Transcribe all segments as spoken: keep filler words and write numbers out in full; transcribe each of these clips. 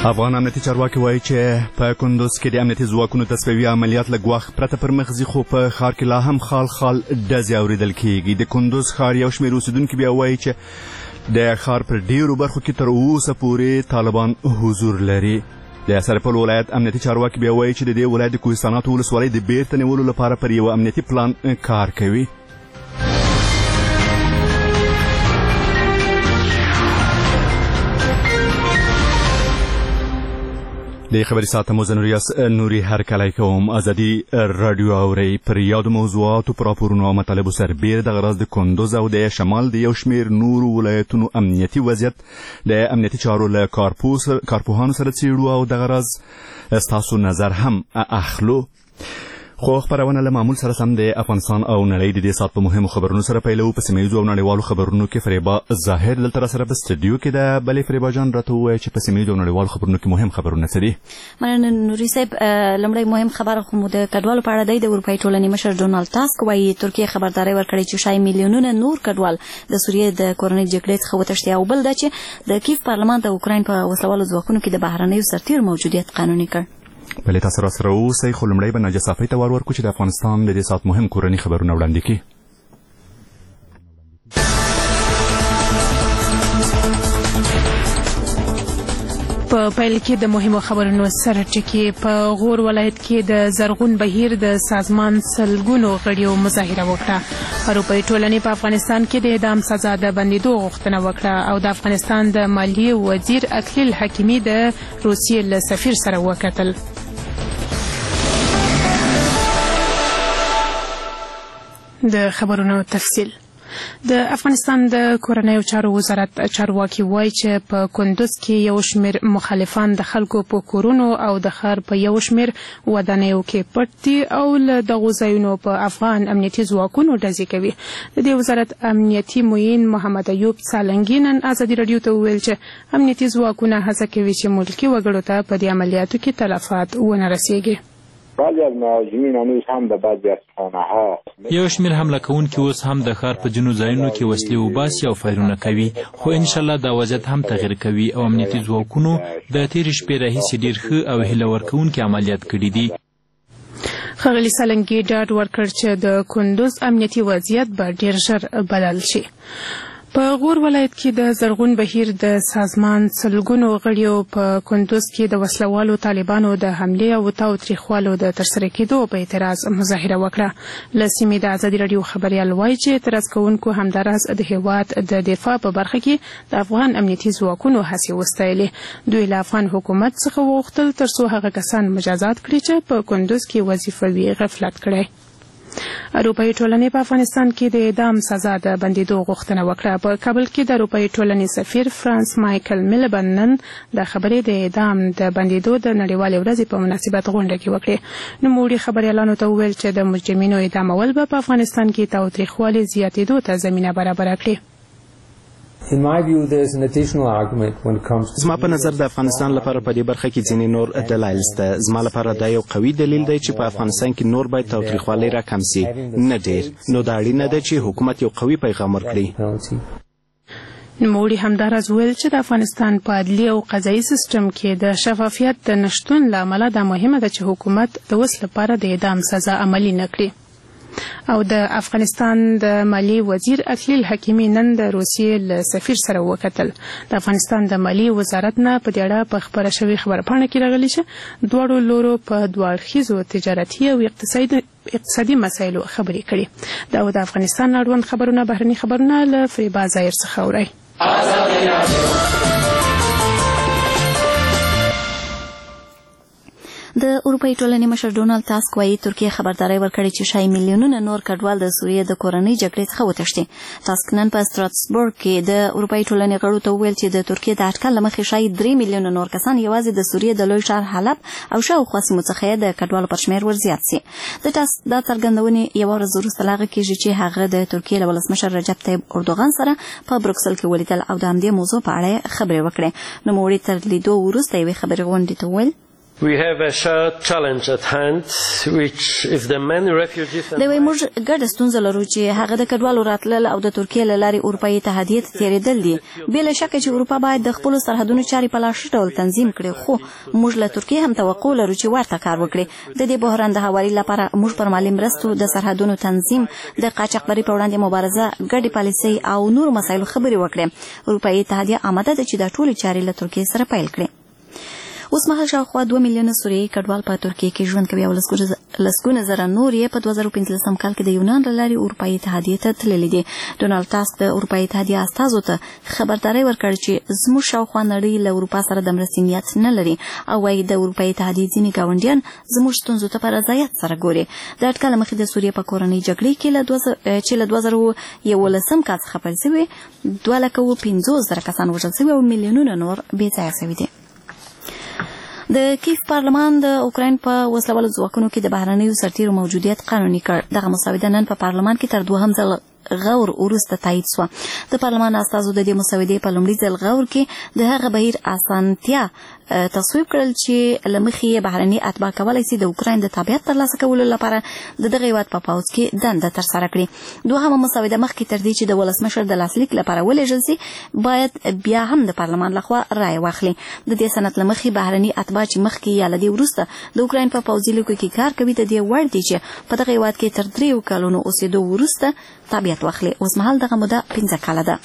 افغان امنیتي چارواکي وایي چې په کندوز کې د امنیتي ځواکونو تصفیوي عملیات له ګواښ پرته پر مخ ځي، خو په ښار کې لا هم خال خال ډزې اورېدل کېږي. د کندوز ښار یو شمېر اوسېدونکي بیا وایي چې د ښار پر ډېرو برخو کې تر اوسه پورې طالبان حضور لري. د سرپل ولایت امنیتي چارواکي بیا وایي چې د دې ولایت د کوهستاناتو ولسوالۍ د بیرته نیولو لپاره پر یوه امنیتي پلان کار کوي. د خبري ساعته زه نوري هرکلی کوم. ازادي راډیو اورئ. پر یادو موضوعاتو په راپورونو او مطالبو سربیره دغه راز د کندوز او د شمال د یو شمېر نورو ولایتونو امنیتي وضعیت د امنیتي چارو له کارپوهانو سره څېړو او دغه راز ستاسو نظر هم اخلو. خو خبرونه له معمول سره سم د افغانستان او نړۍ د دې ساعت په مهمو خبرونو سره پیلو. په سیمه ییزو او نړیوالو خبرونو کې فریبا ظاهر دلته راسره په سټډیو کې ده. بلې فریبا جان راته ووایه چې په سیمه ییزو او نړیوالو خبرونو کې مهم خبرونه څه دي؟ مننه نوري صاحب. لومړی مهم خبر خو مو د کډوالو په اړه دی. د اروپایي ټولنې مشر ډونالډ تاسک وایي ترکیه خبرداری ورکړې چې شاید میلیونونه نور کډوال د سوریې د کورنۍ جګړې څخه وتښتي، او بل دا چې د کیف پارلمان د اوکراین په وسلوالو ځواکونو کې د بهرنیو سرتیرو موجودیت قانوني کړ. بلې تاسو راسره اوسئ، خو لومړی به ناجیه صافۍ ته ور ورکړو چې د افغانستان د دې ساعت مهم کورني خبرونه وړاندې کړي. په پیل کې د مهمو خبرونو سره ټکي. په غور ولایت کې د زرغون بهیر د سازمان سلګونو غړیو مظاهره وکړه. اروپایي ټولنې په افغانستان کې د اعدام سزا د بندېدو غوښتنه وکړه، او د افغانستان د مالیې وزیر اکلیل حکیمي د روسیې له سفیر سره وکتل. د خبرونو تفصیل. د افغانستان د کورنیو چارو وزارت چارواکي وایي چې په کندوز کې یو شمېر مخالفان د خلکو په کورونو او د ښار په یو شمېر ودانیو کې پټ دي او له دغو ځایونو په افغان امنیتي ځواکونو ډزې کوي. د دې وزارت امنیتي معین محمد ایوب سالنګي نن ازادي راډیو ته وویل چې امنیتي ځواکونه هڅه کوي چې ملکي وګړو ته په دې عملیاتو کې تلفات ونه رسیږي. بعضی از مهاجمین هنوز هم در بعضی از خانه‌ها یو شمېر حمله کوونکي اوس هم د ښار په ځینو ځایونو کې وسلې وباسي او فایرونه کوي، خو انشاءالله دا وضعیت هم تغیر کوي او امنیتي ځواکونو د تېرې شپې راهیسې ډېر ښه او هیله ورکوونکي عملیات کړي دي. ښاغلي سالنګي ډاډ ورکړ چې د کندوز امنیتي وضعیت به ډېر ژر بدل شي. په غور ولایت کې د زرغون بهیر د سازمان سلګونو غړیو په کندوز کې د وسلوالو طالبانو د حملې او تاوتریخوالو د ترسره کېدو په اعتراض مظاهره وکړه. له سیمې د ازادي راډیو خبریال وایي چې اعتراض کوونکو همداراز د هېواد د دفاع په برخه کې د افغان امنیتي ځواکونو هڅې وستایلې. دوی له افغان حکومت څخه وغوښتل تر څو هغه کسان مجازات کړي چې په کندوز کې وظیفوي غفلت کړی. اروپایي ټولنې په افغانستان کې د اعدام سزا د بندېدو غوښتنه وکړه. په کابل کې د اروپایي ټولنې سفیر فرانس مایکل میلبن نن د خبرې د اعدام د بندېدو د نړیوالې ورځې په مناسبت غونډه کې وکړې. نوموړي خبریالانو ته وویل چې د مجرمینو اعدامول به په افغانستان کې تاوتریخوالي زیاتېدو ته زمینه برابره کړي. زما په نظر د افغانستان لپاره په دې برخه کې ځینې نور دلایل شته. زما لپاره دا یو قوي دلیل دی چې په افغانستان کې نور باید تاوتریخوالی راکم سي، نه ډېر. نو دا اړینه ده چې حکومت یو قوي پیغام ورکړي. نوموړي همداراز وویل چې د افغانستان په عدلي او قضایي سیستم کې د شفافیت د نشتون له امله دا مهمه ده چې حکومت د اوس لپاره د اعدام سزا عملي نه کړي. او د افغانستان د مالیې وزیر اکلیل حکیمي نن د روسیې له سفیر سره وکتل. د افغانستان د مالیې وزارت نه په دې اړه په خپره شوې خبرپاڼه کې راغلي چې دواړو لورو په دوه اړخیزو تجارتي او اقتصادي اقتصادي مسایلو خبرې کړي. دا د افغانستان اړوند خبرونه بهرني خبرونه له فریبا ظاهر څخه اورئ. د اروپایي ټولنې مشر ډونالډ تاسک وایي ترکیه خبرداری ورکړې چې شاید میلیونونه نور کډوال د سوریې د کورنۍ جګړې څخه وتښتي. تاسک نن په ستراسبورګ کې د اروپایي ټولنې غړو ته وویل چې د ترکیې د اټکل له مخې شاید درې میلیونه نور کسان یوازې د سوریې د لوی ښار حلب او شاوخوا سیمو څخه د کډوالو پر شمېر ورزیات سي. د تاسک دا څرګندونې یوه ورځ وروسته له هغه کېږي چې هغه د ترکیې له ولسمشر رجب طیب اردوغان سره په بروکسل کې ولیدل او د همدې موضوع په اړه خبرې وکړې. نوموړي تر لیدو وروسته یوې خبرې غونډې ته وویل We have a shared challenge at hand, which is the many refugees and... دوی موږ ګډه ستونزه لرو چې هغه د کډوالو راتلل او د ترکیې له لارې اروپایي اتحادیې ته تېرېدل دي. بې شکه چې اروپا باید د خپلو سرحدونو چارې په لا ښه ډول تنظیم کړي، خو موږ له ترکیې هم توقع لرو چې ورته کار وکړي. د دې بحران د هواري لپاره موږ پر مالي مرستو، د سرحدونو تنظیم، د قاچاقبرۍ په وړاندې مبارزه، ګډې پالیسۍ او نورو مسایلو خبرې وکړي. اروپایي اتحادیه آماده ده چې دا ټولې چارې له ترکیې سره پیل کړي. اوس مهال شاوخوا دوه میلیونه سوریایي کډوال په ترکیې کې ژوند کوي او لسګونه زره نور یې په دوه زره پنځلسم کال کې د یونان له لارې اروپایي اتحادیې ته تللي دي. ډونالډ ټاسک د اروپایي اتحادیې استازو ته خبرداری ورکړ چې زموږ شاوخوا نړۍ له اروپا سره د مرستې نیت نه لري او وايي د اروپایي اتحادیې ځینې ګاونډیان زموږ ستونزو ته په رضایت سره ګوري. د اټکله مخې د سوریې په کورنۍ جګړې کې چې له دوه زره یولسم کال څخه پیل شوې دوه لکه اووه پنځوس زره کسان وژل شوي او میلیونونه نور بې ځایه شوي دي. د کیف پارلمان د اوکراین په وسلوالو ځواکونو کې د بهرنیو سرتیرو موجودیت قانوني کړ. دغه مسوده نن په پارلمان کې تر دوهم ځل غور وروسته تایید شوه. د پارلمان استازو د دې مسودې په لومړي ځل غور کې د هغه بهیر اسانتیا تصویب کړل چې له مخې یې بهرني اتباع کولی شي د اوکراین د تابعیت ترلاسه کولو لپاره د دغه هېواد په پوځ کې دنده ترسره کړي. دوهمه مسوده مخکې تر دې چې د ولسمشر د لاسلیک لپاره ولېږل شي باید بیا هم د پارلمان لخوا رایه واخلي. د دې سند له مخې بهرني اتباع چې مخکې یا له دې وروسته د اوکراین په پوځي لیکو کې کار کوي د دې وړ دي چې په دغه هېواد کې تر دریو کلونو اوسېدو وروسته تابعیت واخلي. اوس مهال دغه موده پنځه کاله ده.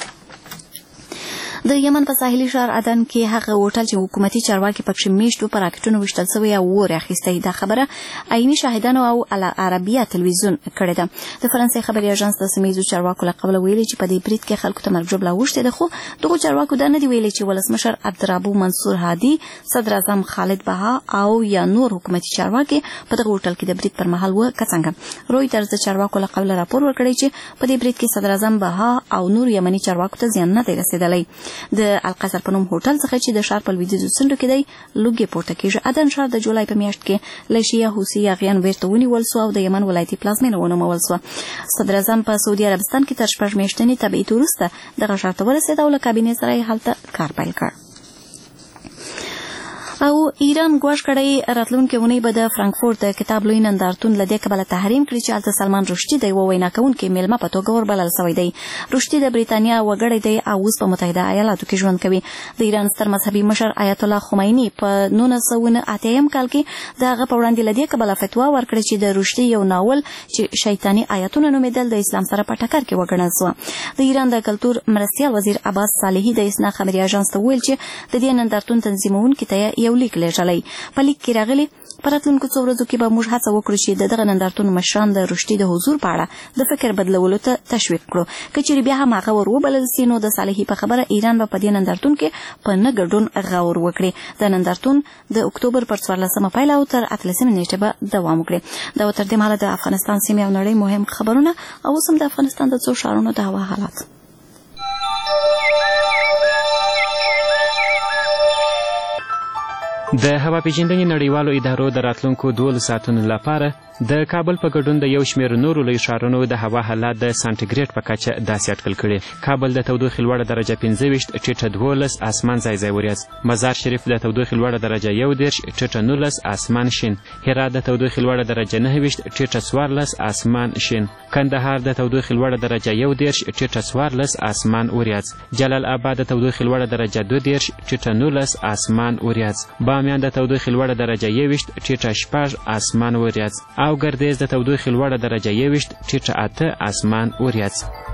د یمن په ساحلي ښار عدن کې هغه هوټل چې حکومتي چارواکي پکښې میشت و په راکټونو ویشتل شوی او اور اخیستی. دا خبره عیني شاهدانو او العربیه تلویزیون کړې ده. د فرانسې خبري اژانس د سیمه ییزو چارواکو له قبله ویلي چې په دې برید کې خلکو ته مرګ ژوبله اوښتې ده، خو دغو چارواکو دا نه دي ویلي چې ولسمشر عبدالربو منصور هادي، صدر اعظم خالد بها او یا نور حکومتي چارواکي په دغه هوټل کې د برید پر مهال و که څنګه. رویټرز د چارواکو له قبله راپور ورکړی چې په دې برید کې صدر اعظم بها او نور یمني چارواکو ته زیان نه دی رسېدلی. د القصر په نوم هوټل څخه چې د ښار په لویدیځو څنډو کې دی لوګي پورته کېږي. عدن ښار د جولای په میاشت کې له شیعه حوثي یاغیان بیرته ونیول سو او د یمن ولایتي پلازمینه ونومول سوه. صدر اعظم په سعودي عربستان کې تر شپږ میاشتنې تبعیض وروسته دغه ښار ته ورسېد او له کابینې سره یې هلته کار پیل کړ. او ایران ګواښ کړی راتلونکې اونۍ به د فرانکفورت د کتاب لوی نندارتون له دې کبله تحریم کړي چې هلته سلمان رشدي د یوه وینا کوونکي میلمه په توګه وربلل سوی دی. رشدي د بریتانیا وګړی دی او اوس په متحده ایالاتو کې ژوند کوي. د ایران ستر مذهبي مشر آیت الله خمیني په نولس سوه اتیا کال کې د هغه په وړاندې له دې کبله فتوا ورکړه چې د رشدي یو ناول چې شیطاني آیتونه نومېدل د اسلام سره په ټکر کې وګڼل سوه. د ایران د کلتور مرستیال وزیر عباس صالحي د اسنا خبري اژانس ته وویل چې د دې نندارتون تنظیمونکي ته یو لیک لیږلی. په لیک کې راغلي په راتلونکو څو ورځو کې به موږ هڅه وکړو چې د دغه نندارتون مشران د رشدي د حضور په اړه د فکر بدلولو ته تشویق کړو. که چیرې بیا هم هغه ور وبلل سي نو د صالحي په خبره ایران به په دې نندارتون کې په نه ګډون غور وکړي. د نندارتون د اکتوبر پر څوارلسمه پیل او تر اتلسمې نیټې به دوام وکړي. دا تر دې مهاله د افغانستان سیمې او نړۍ مهم خبرونه او اوس هم د افغانستان د څو ښارونو د هوا حالات. د هوا پیژندنې نړیوالو ادارو د راتلونکو دولس ساعتونو لپاره د کابل په ګډون د یو شمېر نورو لویو ښارونو د هوا حالات د سانټیګریډ په کچه داسې اټکل کړي. کابل د تودوخې لوړه درجه پنځه ویشت، ټیټه دولس، اسمان ځای ځای وریځ. مزار شریف د تودوخې لوړه درجه یو دېرش، ټیټه نولس، اسمان شین. هرات د تودوخې لوړه درجه نهه ویشت، ټیټه څوارلس، اسمان شین. کندهار د تودوخې لوړه درجه یو دېرش، ټیټه څوارلس، اسمان وریځ. جلال آباد د تودوخې لوړه درجه دوه دېرش، ټیټه نولس، اسمان وریځ. بامیان د تودوخې لوړه درجه یوویشت، ټیټه شپږ، اسمان وریځ. او ګردیز د تودوخې لوړه درجه یوویشت، ټیټه اته، اسمان وریځ.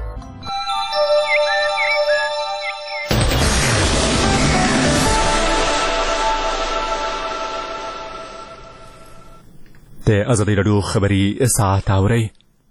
د ازادي راډیو خبري ساعت اورئ.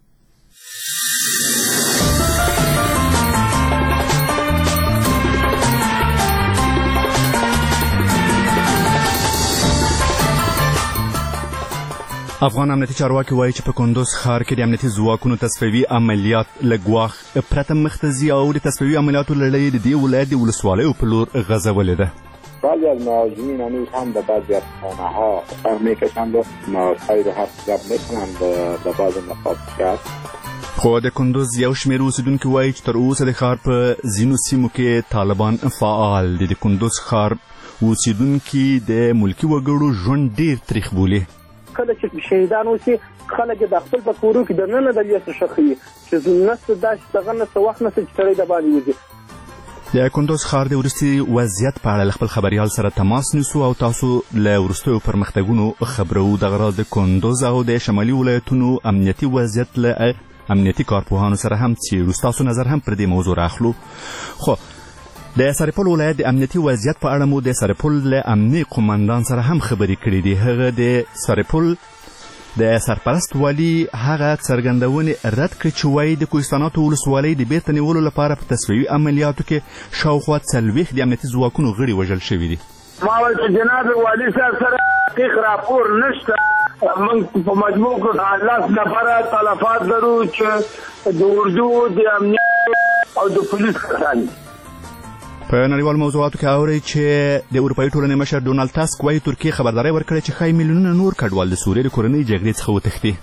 افغان امنیتي چارواکي وایي چې په کندوز ښار کې د امنیتي ځواکونو تصفیوي عملیات له ګواښ پرته مخته ځي او د تصفیوي عملیاتو لړۍ د دې ولایت د ولسوالیو په لور غځولې ده. بعضی از مهاجمین هنوز هم به بعضی از خانه‌ها سر می‌کشند و سعی رو حرف زد می‌کنند به بعض نقاط شهر. خو د کندوز یو شمېر اوسېدونکي وایي چې تر اوسه د ښار په ځینو سیمو کې طالبان فعال دي. د کندوز ښار اوسیدونکي د ملکي وګړو ژوند ډیر تریخ بولي. کله چې شهیدان اوسي خلک د خپل په کورو کې د ننه د بیا څه شخي چې نسته داسې دغه نسته وخت نسته چې سړی د باندې وځي. د کندوز ښار د وروستي وضعیت په اړه له خپل خبریال سره تماس نیسو او تاسو له وروستیو پرمختګونو خبرو. دغه راز د کندوز او د شمالي ولایتونو امنیتي وضعیت له امنیتي کارپوهانو سره هم څېړو. ستاسو نظر هم پر دې موضوع راخلو. خو د سرپل ولایت د امنیتي وضعیت په اړه مو د سرپل له امني قومندان سره هم خبرې کړې دي. هغه د سرپل د سرپرست والي هغه څرګندونې رد کړې چې وایي د کوهستاناتو ولسوالۍ د بیرته نیولو لپاره په تصفیوي عملیاتو کې شاوخوا څلوېښت د امنیتي ځواکونو غړي وژل شوي دي. ما ویل چې جناب والي صاحب سره دقیق راپور نشته. موږ په مجموع کې لس نفره تلفات لرو چې د اردو د امنیت او د پولیس کسان. په نړیوالو موضوعاتو کې اورئ چې د اروپایي ټولنې مشر ډونالډ تاسک وایي ترکیې خبرداری ورکړې چې ښایي میلیونونه نور کډوال د سوریې د کورنۍ جګړې څخه وتښتي.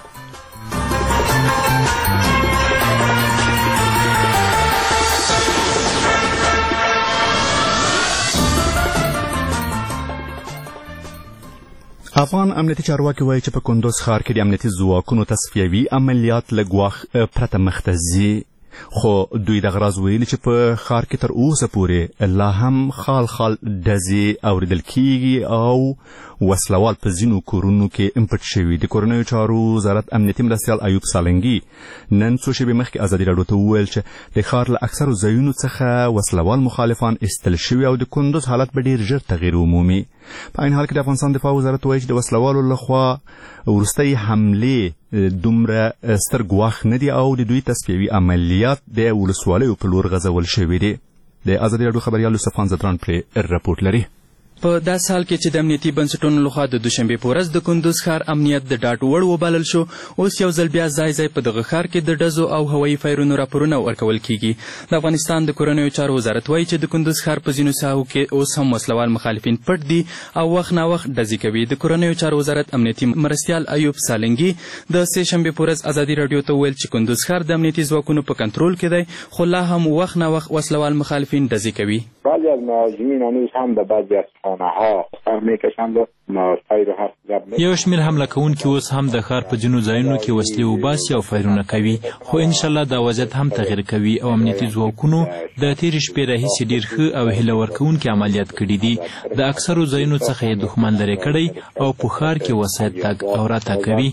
افغان امنیتي چارواکي وایي چې په کندوز ښار کې د امنیتي ځواکونو تصفیوي عملیات له ګواښ پرته مخته ځي. خو دوی دغه راز ویلي چې په ښار کې تر اوسه پورې لا هم خال خال ډزې اورېدل کیږي او وسلوال په ځینو کورونو کې امپټ شوي. د کورنیو چارو وزارت امنیتي مرستیال ایوب سالنګي نن څو شېبې مخکې ازادي راډیو ته وویل چې د ښار له اکثرو ځایونو څخه وسلوال مخالفان ایستل شوي او د کندوز حالت به ډېر ژر تغییر ومومي. په عین حال کې د افغانستان دفاع وزارت وایي چې د وسلوالو لخوا وروستۍ حملې دومره ستر ګواښ نه دي او د دوی تصفیوي عملیات د ولسوالیو په لور غځول شوي دي. د ازادي راډیو خبریال یوسفان زدران پرې رپورټ لري. په داسې حال کې چې د امنیتي بنسټونو لخوا د دوشنبې په ورځ د کندوز ښار امنیت د ډاډ وړ وبلل شو، اوس یو ځل بیا ځای ځای په دغه ښار کې د ډزو او هوایي فایرونو راپورونه ورکول کیږي. د افغانستان د کورنیو چارو وزارت وایي چې د کندوز ښار په ځینو ساحو کې اوس هم وسلوال مخالفین پټ دي او وخت ناوخت ډزې کوي. د کورنیو چارو وزارت امنیتي مرستیال ایوب سالنګي د سه شنبې په ورځ ازادي راډیو ته ویل چې کندوز ښار د امنیتي ځواکونو په کنټرول کې دی، خو لا هم وخت ناوخت وسلوال مخالفین ډزې کوي. بعضی از مهاجمین هنوز هم به بعضی از خانه‌ها سر میکشند و فایر و حرف زد میکنند. یو شمېر حمله کوونکي اوس هم د ښار په ځینو ځایونو کې وسلې وباسي او فایرونه کوي، خو انشاءالله دا وضعیت هم تغییر کوي او امنیتي ځواکونو د تېرې شپې راهیسې ډېر ښه او هیله ورکوونکي عملیات کړي دي. د اکثرو ځایونو څخه یې دښمن لرې کړی او په ښار کې وسایط تګ او راتګ کوي.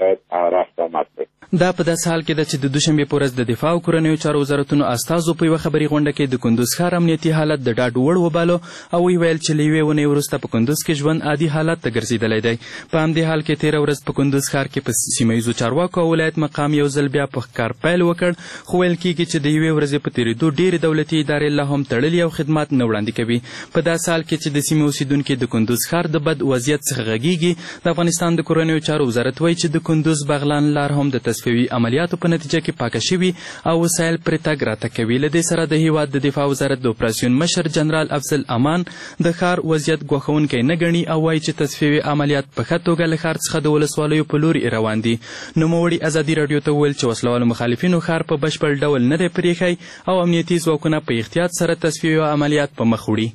دا په داسې حال کې ده چې د دوشنبې په ورځ د دفاع او کورنیو چارو وزارتونو استازو په یوه خبري غونډه کې د کندوز ښار امنیتي حالت د ډاډ وړ وباله او ویې ویل چې له یوې اونۍ وروسته په کندوز کې ژوند عادي حالت ته ګرځېدلی دی. په همدې حال کې تېره ورځ په کندوز ښار کې په سیمه ییزو چارواکو او ولایت مقام یو ځل بیا په ښکار پیل وکړ، خو ویل کېږي چې د یوې ورځې په تېرېدو ډېرې دولتي ادارې لا هم تړلي او خدمات نه وړاندې کوي. په داسې حال کې چې د سیمې اوسېدونکي د کندوز ښار د بد وضعیت څخه غږېږي، د افغانستان د کورنیو چارو وزارت وایي چې د کندوز بغلان لار هم د تصفیوي عملیاتو په نتیجه کې پاکه شوي او وسایل پرې تګ راتګ کوي. له دې سره د هیواد د دفاع وزارت د اپراسیون مشر جنرال افضل امان د ښار وضعیت ګواښونکی نه ګڼي او وایي چې تصفیوي عملیات په ښه توګه له ښار څخه د ولسوالیو په لوري روان دي. نوموړي ازادي راډیو ته وویل چې وسلوالو مخالفینو ښار په بشپړ ډول نه دی پرېښی او امنیتي ځواکونه په احتیاط سره تصفیوي عملیات په مخ وړي.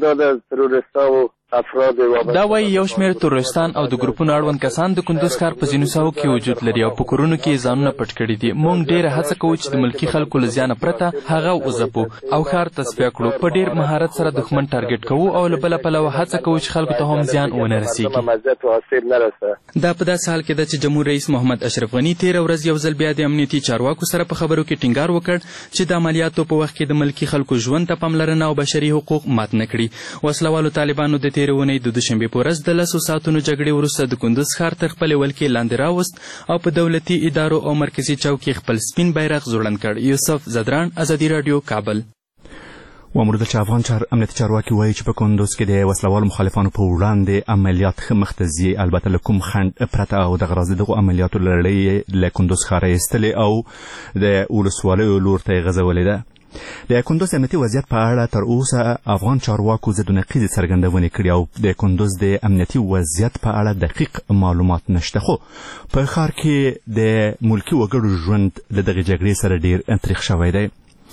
دا وایي یو شمېر تروریستان او د ګروپونو اړوند کسان د کندوز ښار په ځینو ساحو کې وجود لري او په کورونو کې ځانونه پټ کړي دي. موږ ډېره هڅه کوو چې د ملکي خلکو له زیانه پرته هغه وځپو او ښار تصفیه کړو. په ډېر مهارت سره دښمن ټارګټ کوو او له بله پلوه هڅه کوو چې خلکو ته هم زیان ونه رسېږي. دا په داسې حال کې ده چې جمهور رئیس محمد اشرف غني تېره ورځ یو ځل بیا د امنیتي چارواکو سره په خبرو کې ټینګار وکړ چې د عملیاتو په وخت کې د ملکي خلکو ژوند ته پاملرنه او بشري حقوق مات نه کړي. وسلوالو طالبانو د تېرې اونۍ د دوشنبې په ورځ د لسو ساعتونو جګړې وروسته د کندوز ښار تر خپلې ولکې لاندې راوست او په دولتي ادارو او مرکزي چوک کې خپل سپین بیرغ ځوړند کړ. یوسف زدران، ازادي راډیو، کابل. وموردل چې افغان چار امنیتي چارواکي وایي چې په کندوز کې د وسلوالو مخالفانو په وړاندې عملیات ښه مخته ځي، البته له کوم خنډ پرته او دغه راز د دغو عملیاتو لړۍ له کندوز ښاره ایستلې او د ولسوالیو لور ته یې غځولې ده. د کندوز امنیتي وضعیت په اړه تر اوسه افغان چارواکو ضد نقیضې څرګندونې کړي او د کندوز د امنیتي وضعیت په اړه دقیق معلومات نشته، خو په ښار کې د ملکي وګړو ژوند له دغې جګړې سره ډېر تریخ شوی دی.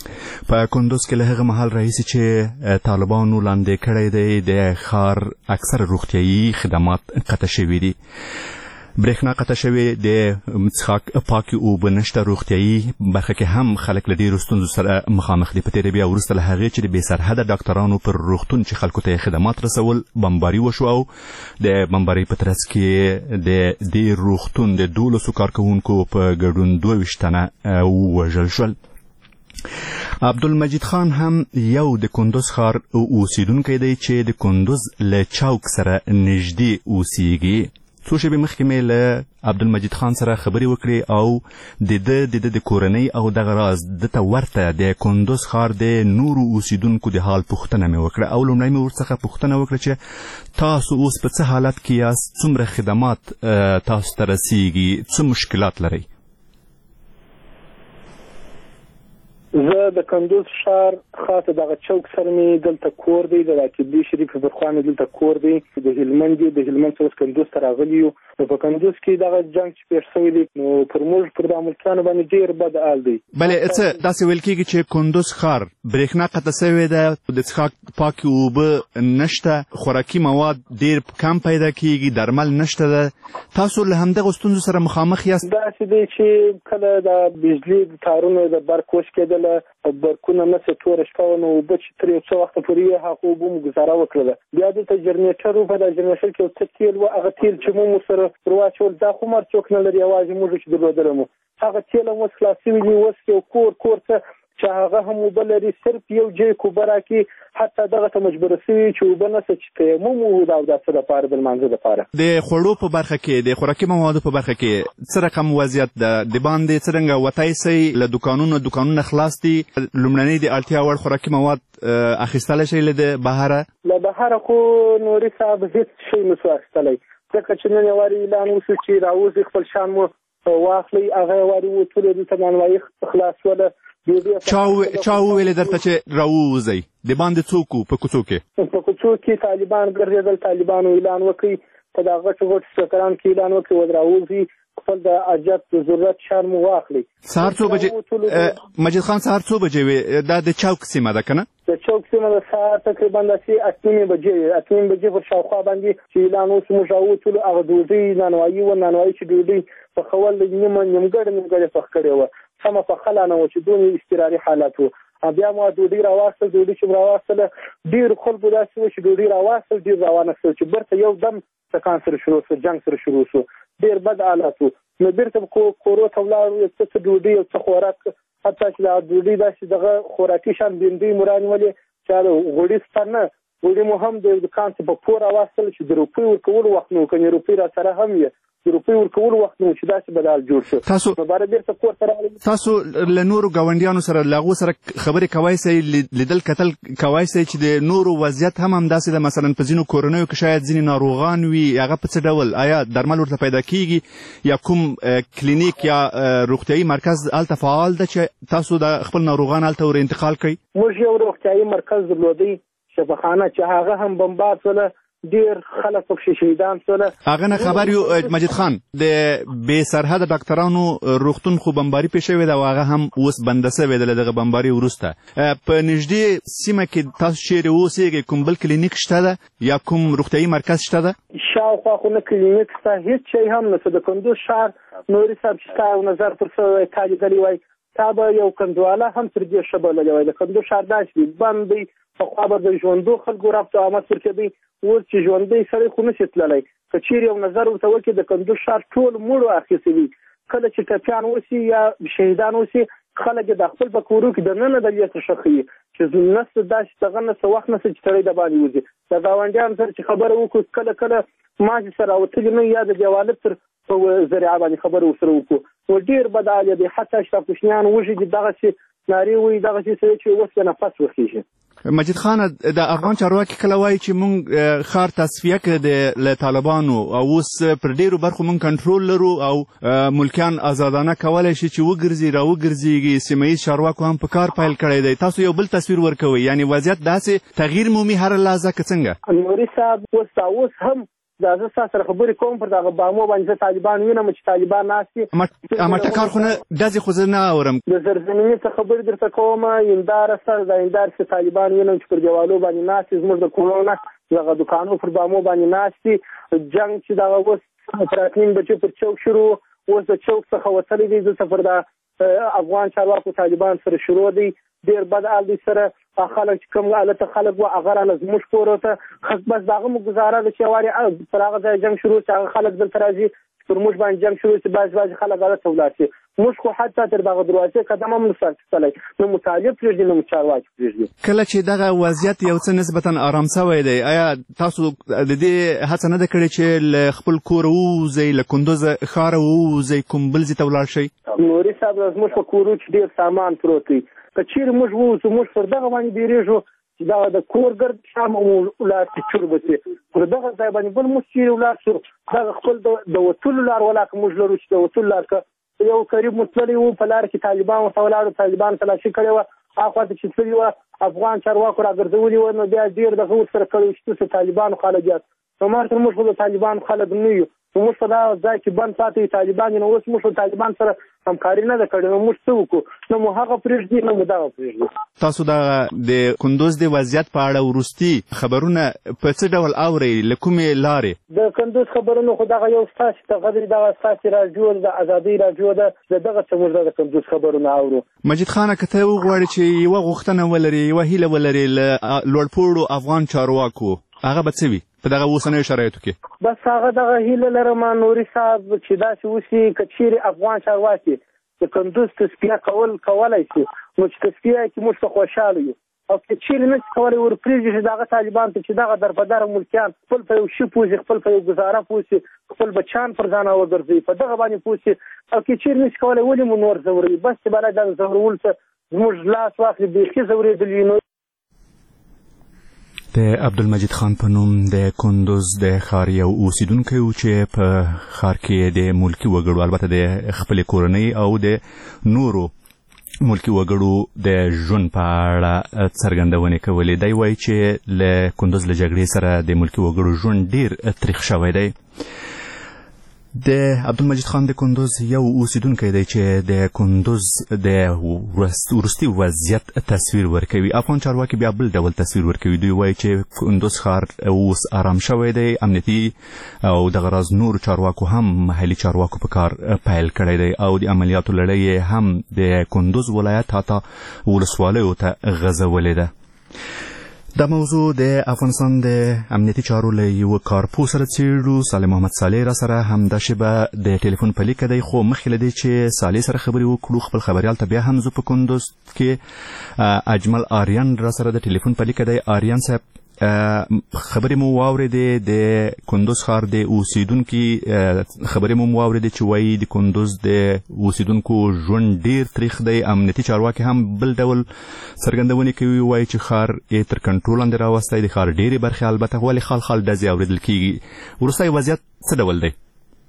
په کندوز کې له هغه مهال راهیسې چې طالبانو لاندې کړی دی د ښار اکثره روغتیایي خدمات قطع شوي دي. برېښنا قطع شوې، د څښاک پاکې اوبه نشته، روغتیایي برخه کې هم خلک له ډېرو ستونزو سره مخامخ دي. په تېره بیا وروسته له هغې چې د بې سرحده ډاکټرانو پر روغتون چې خلکو ته یې خدمات رسول بمباري وشو او د بمبارۍ په ترڅ کې د دې روغتون د دولسو کارکوونکو په ګډون دوه ویشت تنه ووژل شول. عبدالمجید خان هم یو د کندوز ښار اوسیدونکی دی چې د کندوز له چوک سره نږدې اوسیږي. څو شېبې مخکې مې له عبدالمجید خان سره خبرې وکړې او د ده د ده د کورنۍ او دغه راز ده ته ورته د کندوز ښار د نورو اوسیدونکو د حال پوښتنه مې وکړه او لومړی مې ورڅخه پوښتنه وکړه چې تاسو اوس په څه حالت کې یاست، څومره خدمات تاسو ته رسیږي، څه مشکلات لرئ؟ زه د کندوز ښار خاصه دغه چوک سره مې دلته کور دی، د راکبي شریف برخوا مې دلته کور دی، د هلمند دی، د هلمند څخه کندوز ته راغلي یو. نو په کندوز کې دغه جنګ چې پیښ شوی دی نو پر موږ پر د ملکیانو باندې ډېر بد حال دی. بلې څه داسې ویل کېږي چې کندوز ښار برېښنا قطع شوې ده، د څښاک پاکې اوبه نشته، خوراکي مواد ډېر کم پیدا کېږي، درمل نشته ده. تاسو له همدغو ستونزو سره مخامخ یاست؟ داسې دی چې کله د بجلي تارونو د برق وش کېدله او برقونه نسه توره شپه وه نو اوبه چې تر یو څه وخته پورې یې هغه اوبه مو ګزاره وکړله. بیا دلته جنریټر و، په دا جنریټر کې یو څه تیل و، هغه تیل چې مو مو سره ور واچول دا خو مر څوک نه لري، یوازې موږ چې درلودلی مو هغه تیل هم اوس خلاص شوي دي. اوس یو کور کور ته چې هغه هم اوبه لري صرف یو جیک اوبه راکړي، حتی دغه ته مجبوره شوي چې اوبه نشته چې تیمم و د اوداسه دپاره د لمانځه دپاره. د خوړو په برخه کې، د خوراکي موادو په برخه کې څه رقم وضعیت ده؟ د باندې څرنګه وتی سئ؟ له دوکانونو دوکانونه خلاص دي؟ لومړنۍ د اړتیا وړ خوراکي مواد اخیستلی شئ له د بهره؟ له بهره خو نوري صاحب هېڅ شی نسو اخیستلی، ځکه چې نن یې وارې اعلان وشو چې راوځي خپل شان مو واخلئ، هغه یې وارې ووتلو دلته نانوایي خلاصوله. چا وویلې درته چې راووځئ؟ د باندې څوک وو په کوڅو کې؟ په کوڅو کې طالبان ګرځېدل، طالبانو اعلان وکړي، په دا غټو غټو سکران کې اعلان وکړي ود راوځي، خپل د حاجت د ضرورت شیان مو واخلئ. سهار څو بجې مجید خان سهار څو بجې وې؟ دا د چوک سیمه ده که نه؟ د چوک سیمه د سهار تقریبا داسې اته نیمې بجې اته نیمې بجې پر شاوخوا باندې چې اعلان وشو موږ راووتلو. هغه ډوډۍ نانوایي وه، نانوایي چې ډوډۍ پخول نیمه نیمګړې نیمګړې پخ کړې وه، سمه پخله نه وه چې دونې اضطراري حالت و. بیا ما ډوډۍ راواخیستل، ډوډۍ چې مو راواخیستله ډېرو خلکو داسې وه چې ډوډۍ راواخیستل ډېر راوانخیستل چې بیرته یو دم سکان سره شروع شو، جنګ سره شروع شو، ډېر بد حالت و. نو بیرته کورو ته ولاړو، یو څه څه ډوډۍ یو څه خوراک، حتی چې دا ډوډۍ داسې دغه خوراکي شان بندۍ مو رانیولې چې د غوړي سته نه، غوړي مو هم د دوکان څخه په پور راواخیستل چې د روپۍ ورکولو وخت نه و، که روپۍ را سره هم وي د روپۍ ورکولو وخت نه و چې داسې بدحال جوړ شو. تاسو نو باره بیرته کور ته راغلم. تاسو له نورو ګاونډیانو سره له هغو سره خبرې کوی سئ، لیدل کتل کوی سئ چې د نورو وضعیت هم همداسې ده؟ مثلا په ځینو کورنیو کې شاید ځینې ناروغان وي، هغه په څه ډول؟ آیا درمل ورته پیدا کېږي یا کوم کلینیک یا روغتیایي مرکز هلته فعال ده چې تاسو د خپل ناروغان هلته ور انتقال کړئ؟ موږ یو روغتیایي مرکز درلودی شفاخانه چې هغه هم بمبار شوله، ډېر خلک پکښې شهیدان شوله. هغه نه خبر یو مجید خان، د بې سرحده ډاکټرانو روغتون خو بمباري پېښ شوې ده او هغه هم اوس بنده شوې ده له دغه بمباري وروسته. په نږدې سیمه کې تاسو چیرې اوسېږئ کوم بل کلینیک شته ده یا کوم روغتیایي مرکز شته ده؟ شاوخوا خو نه کلینیک شته، هېڅ شی هم نشته. د کندوز ښار نوري صاحب چې تا یو نظر پر څه تا لیدلی وای، تا به یو کندواله هم تر دې ښه بللی وای. د کندوز ښار داسې دی، بند دی، پخوا به د ژوندو خلکو ربط او آمد ورکېدی، اوس چې ژوندی سړی خو نشي تللی. که چیرې یو نظر ورته وکړي د کندوز ښار ټول مړو اخیستي وي، کله چې ټپیان وسي یا شهیدان وسي خلک د خپل په کورو کې دننه د لیسه ښخوي چې نسته داسې دغه نسته وخت نسته چې سړی د باندې وځي. د ګاونډیانو سره چې خبره وکړو کله کله ما چې سره راوتلي نه یا د دیوالت تر په ذریعه باندې خبره ورسره وکړو نو ډېر بد حال دی. حتی چې کوچنیان وږي دي دغسې نارې وایي دغسې سړی چې اوس یې نفس وخېږي. مجید خان، د افغان چارواکي کله وایي چې موږ ښار تصفیه کړی دی له طالبانو او اوس پر ډېرو برخو موږ کنټرول لرو او ملکیان ازادانه کولی شي چې وګرځي را وګرځېږي. سیمه ییز چارواکو هم په کار پیل کړی دی. تاسو یو بل تصویر ورکوئ، یعنې وضعیت داسې تغییر مومي هره لحظه که څنګه؟ نوري صاحب اوس دا اوس هم دا زه ستاسو سره خبرې کوم پر دغه بامو باندې زه طالبان وینم چې طالبان ناست دي اما ټکار خو نه ډزې خو زه نه اورم د زرزمینې څه خبرې درته کوم هنداره سره د هندارې څه طالبان وینم چې پر دیوالو باندې ناست دي زموږ د کورونو نه دغه دوکانو پر بامو باندې ناست دي جنګ چې دغه اوس پراتنین بچي پر چوک شروع اوس د چوک څخه وتلی دی زه سفر د افغان چارواکو طالبان سره شروع دی ډېر بد حال دی سره خلک چې کوم هلته خلک وه هغه رانه زموږ کورو ته بس د هغه مو ګزاره ده چې وارې پر هغه ځای جنګ شروع چې هغه خلک دلته راځي پر موږ باندې جنګ شروع چې بعضې بعضې خلک هلته ولاړ شي موږ خو حتی تر دغه دروازې قدم هم نشو اخیستلی نه مو طالب پرېږدي نه مو چارواکي پرېږدي کله چې دغه وضعیت یو څه نسبتا ارام سوی دی آیا تاسو د دې هڅه نه ده کړې چې له خپل کوره ووځئ له کندوز ښاره ووځئ کوم بل ځای ته ولاړ شئ نوري صاحب زموږ په کورو کې ډېر سامان پروت دی که چیرې موږ ووځو موږ پر دغه باندې بیریږو چې دغه د کور ګرد شا مو ولاړ شي چور به شي پر دغه ځای باندې بل موږ چیرې ولاړ شو دغه خپل د وتلو لار ولا که موږ لرو چې د وتلو لار که یو قریب مو تللی وو په لاره کې طالبان ورته ولاړو طالبان تلاشي کړې وه هاخوا ته چې تللي وه افغان چارواکو راګرځولي وه نو بیا ډېر دغه ورسره کړی وو چې تاسو طالبانو خلک یاست نو مارته موږ خو د طالبانو خلک نه یو نو موږ په دغه ځای کې بند پاتې طالبان نو اوس موږ طالبان سره همکاري نه ده کړې نو موږ څه وکړو نو مو هغه پرېږدي نه مو دغه پرېږدي تاسو د کندوز د وضعیت په اړه وروستي خبرونه په څه ډول اورئ له کومې لارې د کندوز خبرونه خو دغه یو ستاسې د غدرې دغه ستاسې راډیو د ازادۍ راډیو ده د دغه څه موږ د کندوز خبرونه اورو مجید خانه که ته وغواړې چې یوه غوښتنه ولرې یوه هیله ولرې له لوړپوړو افغان چارواکو هغه به څه وي په دغه اوسنیو شرایطو کې بس هغه دغه هیله لرم نوري صاحب چې داسې وشي که چیرې افغان چارواکي د کندوز تصفیه کول کولی شي نو چې تصفیه یې کړي موږ ته خوشحاله یو او که چیرې نه شي کولی ورپرېږدي چې دغه طالبان ته چې دغه دربدره ملکیان خپل په یو شي پوسي خپل په یو ګزاره پوسي خپل بچیان پر ځان وګرځوي په دغه باندې پوسي او که چیرې نه شي کولی ولې مو نور ځوروي بس چې بالا دغه ځورولو ته زموږ لاس واخلي بیخي ځورېدلي نو د عبدالمجید خان په نوم د کندوز د ښار یو اوسیدونکی و چې په ښار کې د ملکي وګړو البته د خپلې کورنۍ او د نورو ملکي وګړو د ژوند په اړه څرګندونې کولې دی وایي چې له کندوز له جګړې سره د ملکي وګړو ژوند ډېر تریخ شوی دی د عبدالمجید خان د کندوز یو اوسیدونکی دی چې د کندوز د وروستي وضعیت تصویر ورکوي افغان چارواکي بیا بل ډول تصویر ورکوي دوی وایي چې کندوز ښار اوس ارام شوی دی امنیتي او دغه راز نورو چارواکو هم محلي چارواکو په کار پیل کړی دی او د عملیاتو لړۍ هم د کندوز ولایت حتی ولسوالیو ته غځولې ده دا موضوع د افغانستان د امنیتي چارو له یوه کارپو سره څېړو صالح محمد صالح را سره همدا شیبه د ټلیفون په لیکه دی خو مخکې له دې چې صالح سره خبرې وکړو خپل خبریال ته بیا هم زه په کندوز کې اجمل آریان را سره د ټلیفون په لیکه دی آریان صاحب خبرې مو واورېدې د کندوز ښار د اوسیدونکي خبرې مو واورېدې چې وایي د کندوز د اوسیدونکو ژوند ډېر تریخ دی امنیتي چارواکي هم بل ډول څرګندونې کوي وایي چې ښار یې تر کنټرول لاندې راوستی د ښار ډېرې برخې البته ولې خال خال ډزې اورېدل کېږي وروستی وضعیت څه ډول دی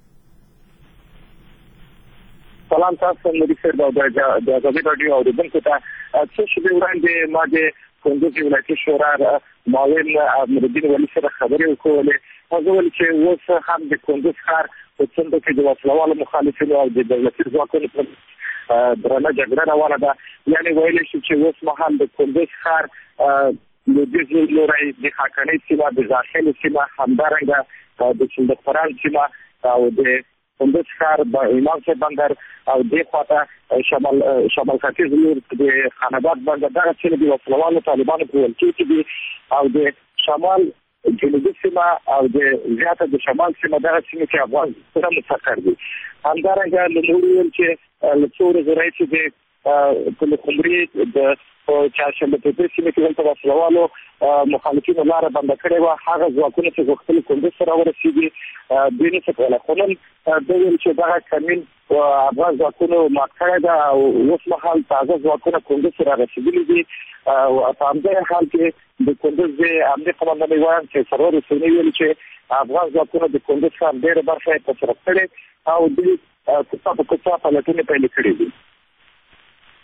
سلام تاسو مدیر صاحب او د ازادۍ راډیو اورېدونکو ته څه شېبې وړاندې ما د کندوز ولایتي شورا معاون نورالدین ولي سره خبرې وکړلې هغه ویل چې اوس هم د کندوز ښار په څنډو کې د وسلوالو مخالفینو او د دولتي ځواکونو پر درنه جګړه روانه ده یعنې ویلی شي چې اوس مهال د کندوز ښار لویدیځ لوری د خاکڼۍ سیمه د داخلي سیمه همدارنګه د صندوقپران سیمه او د کندوز ښار د امام صاحب بندر او دې خواته شمال شمال ختیځ لور د خاناباد بندر دغه سیمې د وسلوالو طالبانو په ولکې کې دي او د شمال جنوبي سیمه او د زیاته د شمال سیمه دغه سیمې کې افغان سره مستقر دي همدارنګه له نورو ویل چې له څو ورځو راهیسې د پلخمري د چهارشنبه تپې سیمې کې دلته وسلوالو مخالفینو لاره بنده کړې وه هغه ځواکونه چې غوښتل کندوز ته راورسېږي دوی نشي کولی خو نن دوی ویل چې دغه کمین افغان ځواکونو مات کړی ده او اوس مهال تازه ځواکونه کندوز ته رارسېدلي دي او په همدې حال کې د کندوز د امنیت قومندان وایم چې سرور حسیني ویل چې افغان ځواکونو د کندوز ښار ډېره برخه یې په سرک کړې او دوی کوڅه په کوڅه پلټنې پیل کړې دي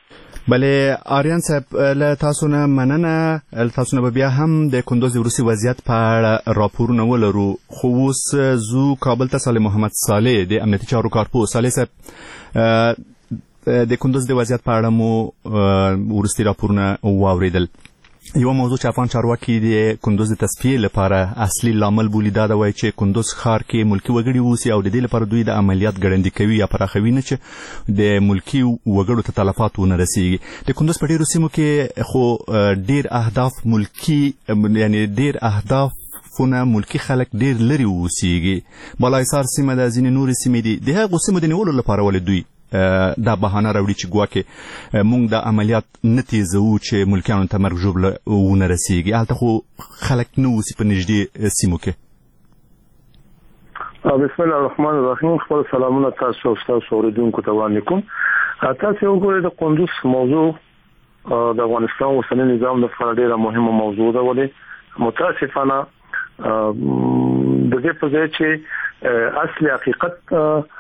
بله آریان صاحب له تاسو نه مننه. تاسو نه بیا هم د کندوز وروستی وضعیت په اړه راپورونه ولرو، خو اوس زو کابل ته صالح محمد صالح د امنیتي چارو کارپوه. صالح صاحب د کندوز د وضعیت په اړه مو وروستی راپورونه واوریدل. یو موضوع چې افغان چارواکي د کندوز د تصفیې لپاره اصلي لامل بولي دا ده وایي چې کندوز ښار کې ملکي وګړي اوسي او د دې لپاره دوی د عملیات ګړندي کوي یا پراخوي نه چې د ملکي وګړو ته تلفات ونه رسیږي. د کندوز په ډېرو سیمو کې خو ډېر اهداف ملکي یعنی ډېر اهداف فونه ملکی خلک ډېر لري اوسیږي. بالایسار سیمه د ځینې نورې سیمې دي، د هغو سیمو د نیولو لپاره ولې دوی دا بهانه راوړي چې ګواکې مونږ د عملیات نه تیزوو چې ملکیانو ته مرګ ژوبله ونه رسیږي. هلته خو خلک نه اوسي په نږدې سیمو کې. بسم الله الرحمن الرحیم. خپل سلامونه تاسو او ستاسو اوریدونکو ته وړاندې کوم. تاسو وګورئ د کندوز موضوع د افغانستان اوسنی نظام لپاره ډېره مهمه موضوع ده، ولې متاسفانه د دې په ځای چې اصلي حقیقت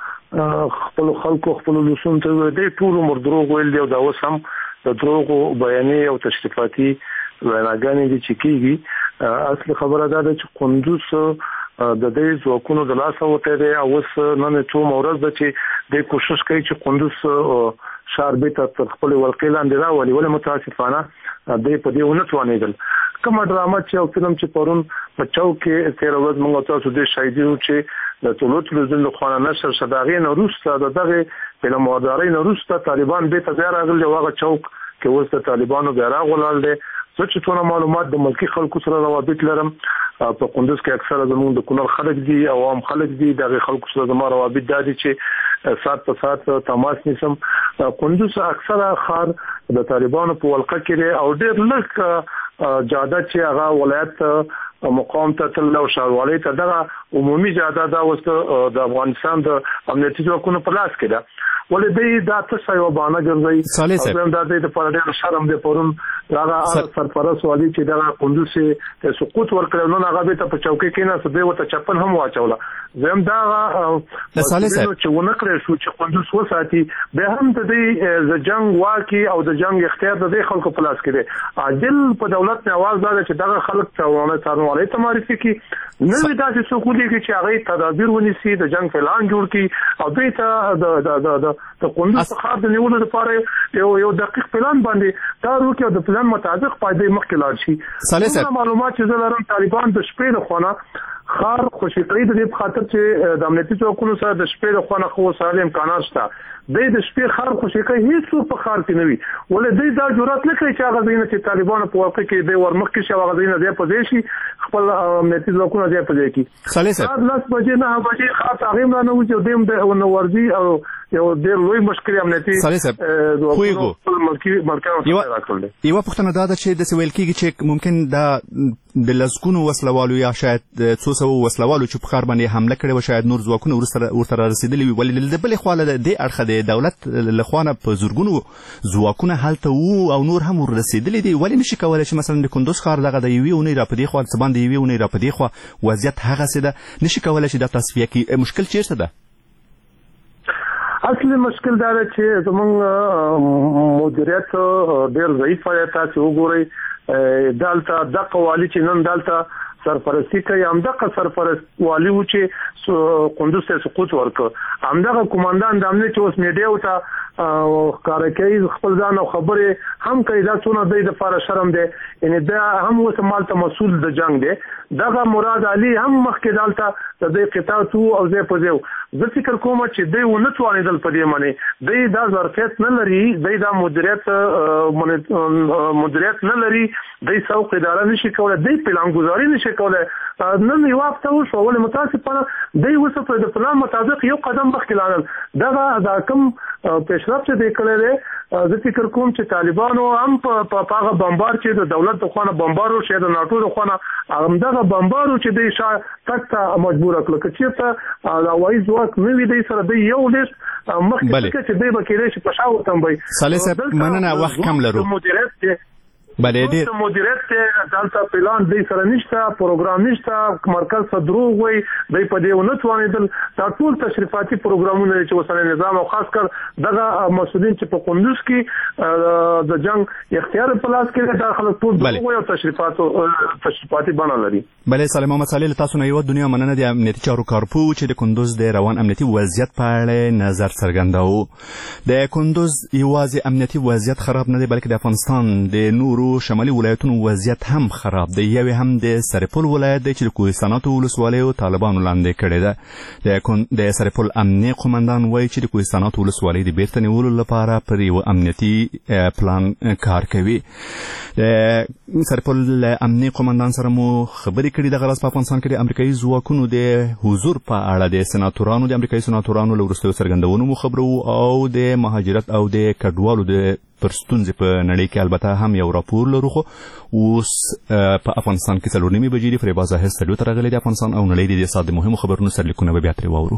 خپل خلکو خپل لسون ته د ټول عمر دروغ ویل دی او دا اوس هم د دروغو بیانې او تشریفاتي ویناګانې دي چې کېږي. اصلي خبره دا ده چې کندوز د دې ځواکونو د لاسه وته دی او اوس نن څو مورز ده چې د کوشش کوي چې کندوز ښار بیرته تر خپل ولقې لاندې راولي، ولې متاسفانه دوی په دې ونه توانېدل. کومه ډرامه چې او فلم چې پرون په چوک کې تېره ورځ موږ تاسو دې شاهدي وو چې د ټولو تلویزیون له خوا نشر شو، د هغې نه وروسته د دغې فلمبردارۍ نه وروسته طالبان بیرته بیا راغلي او هغه چوک کې اوس د طالبانو بیرغ ولاړ دی. زه چې څونه معلومات د ملکي خلکو سره روابط لرم، په کندوز کې اکثره زموږ د کونړ خلک دي، عوام خلک دي، د هغې خلکو سره زما روابط دا دي چې ساعت په ساعت تماس نیسم. کندوز اکثره ښار د طالبانو په ولقه کې دی او ډېر لږ جاده چې هغه ولایت مقام ته تل او ښاروالۍ ته دغه عمومي جاده دا اوس د افغانستان د امنیتي ځواکونو په لاس کې ده، ولې دوی دا څه یوه بهانه ګرځوي او دا دوی دپاره ډېر شرم دی. پرون هغه سرپرست والي چې دغه کندوز ته سقوط ورکړی نن هغه بېرته په چوکۍ کېناست، دوی ورته چپن هم واچوله. زه هم دا هغه چې ونه کړی شو چې کندوز وساتي، بیا هم د دوی د جنګ واکي او د جنګ اختیار د دوی خلکو په لاس کې دی. عادل په دولت نه اواز دا ده چې دغه خلک څارنوالۍ ته معرفي کړي، نوي داسې څوک ولیږي چې هغې تدابیر ونیسي، د جنګ پلان جوړ کړي او دوی ته د کندوز ښار د نیولو لپاره یو یو دقیق پلان باندې کار وکړي او د پلان مطابق پایدې مخکې لاړ شي. معلومات چې زه لرم طالبان د شپې له خوا ښار خوشي کوي د دې په خاطر چې د امنیتي ځواکونو سره د شپې له خوا نه خو ساري امکانات شته. دوی د شپې ښار خوشي کوي، هېڅوک په ښار کې نه وي، ولې دوی دا جرأت نه کوي چې هغه ځایونه چې طالبانو په واقع کې دوی ورمخکې شي هغه ځایونه ځای په ځای شي، خپل امنیتي ځواکونه ځای په ځای کړي. سهار لس بجې نهه بجې ښار ته هغې هم را نوځي او دوی هم د نوورځي او یو ډېر لوی مشکل امنیتي یوه پوښتنه دا ده چې داسې ویل کېږي چې ممکن دا د لسګونو وسلوالو یا شاید څو سوو وسلوالو چې په ښار باندې حمله کړې وه شاید نور ځواکونه ورته را رسېدلي وي، ولې د بلې خوا له دې اړخه د دولت له خوا نه په زرګونو ځواکونه هلته وو او نور هم ور رسېدلي دي. ولې نشي کولی چې مثلا د کندوز ښار دغه د یوې اونۍ را په دې خوا څه باندې یوې اونۍ را په دې خوا وضعیت هغسې ده، نشي کولی چې دا تصفیه کړي؟ مشکل چېرته ده؟ اصلي مشکل دا ده چې زموږ مدیریت ډېر ضعیف دی. تاسو وګورئ دلته دغه والي چې نن دلته سرپرستی کوي، همدغه سرپرست والي و چې کندوز ته سقوط ورکړ، همدغه قومندان د امنیت اوس میډیاو ته ښکاره کوي خپل ځان او خبرې هم کوي. دا څونه دوی دپاره شرم دی، یعنې دا هم اوس مالته مسؤل د جنګ دی. دغه مراد علي هم مخکې دلته د دوی قطاعت وو او ځای په ځای وو. زه فکر کوم چې دوی ونه توانېدل په دې باندې، دوی دا ظرفیت نه لري، دوی دا مدیریت مدیریت نه لري، دوی سوق اداره نشي کولی، دوی پلانګذاري نشي کولی. نن یوه هفته وشوه، ولې متاسفانه دوی اوس په د پلان مطابق یو قدم مخکې لاړل. دغه دا کوم پیشرفت چې دی کړی دی، زه فکر کوم چې طالبانو هم په هغه بمبار چې د دولت د خوا نه بمبار وشي، د ناټو د خوا نه همدغه بمبار و چې دوی شا تګ ته مجبوره کړه. که چېرته د هوایي ځواک نه وي دوی سره دوی یو لیست مخکې څه چې دوی به کېدی شي په شا وتمبئ. صالح صاحب مننه، وخت کم لرو. مدیریت بلې ډېر مدیریت ته دلته پلان دی سره نشته، پروګرام نشته، مرکز ته دروغ وایي، دی په دې ونه توانېدل. دا ټول تشریفاتي پروګرامونه چې اوسنی نظام او خاص کر دغه مسؤلین چې په کندوز کې د جنگ اختیار په لاس کې دا خلک ټول دروغ وایي او تشریفاتو تشریفاتي بڼه لري. بلې سالم محمد صالح، تاسو نه یو دنیا مننه د امنیتي چارو کارپو چې د کندوز د روان امنیتي وضعیت په اړه نظر څرګنداوه. د کندوز یوازې امنیتي وضعیت خراب نه دی، بلکې د افغانستان د نورو شمالي ولایتونو وضعیت هم خراب دی. یوې هم د سرپل ولایت دی چې د کوهستاناتو ولسوالیو طالبانو لاندې کړې ده. د سرپل امنیه قومندان وایي چې د کوهستاناتو ولسوالۍ د بیرته نیولو لپاره پر یو امنیتي پلان کار کوي. د سرپل امنیه قومندان سره مو خبرې کړي. دغه راز په افغانستان کې د امریکایي ځواکونو د حضور په اړه د سناتورانو د امریکایي سناتورانو له وروستیو څرګندونو مو خبرو او د مهاجرت او د کډوالو د پر ستونزې په نړۍ کې البته هم یو راپور لرو. خو اوس په افغانستان کې څلور نیمې بجې دي. فریبا زاهد سټډیو ته راغلی د افغانستان او نړۍ د دې ساعت د مهمو خبرونو سرلیکونه به بیا ترې واورو.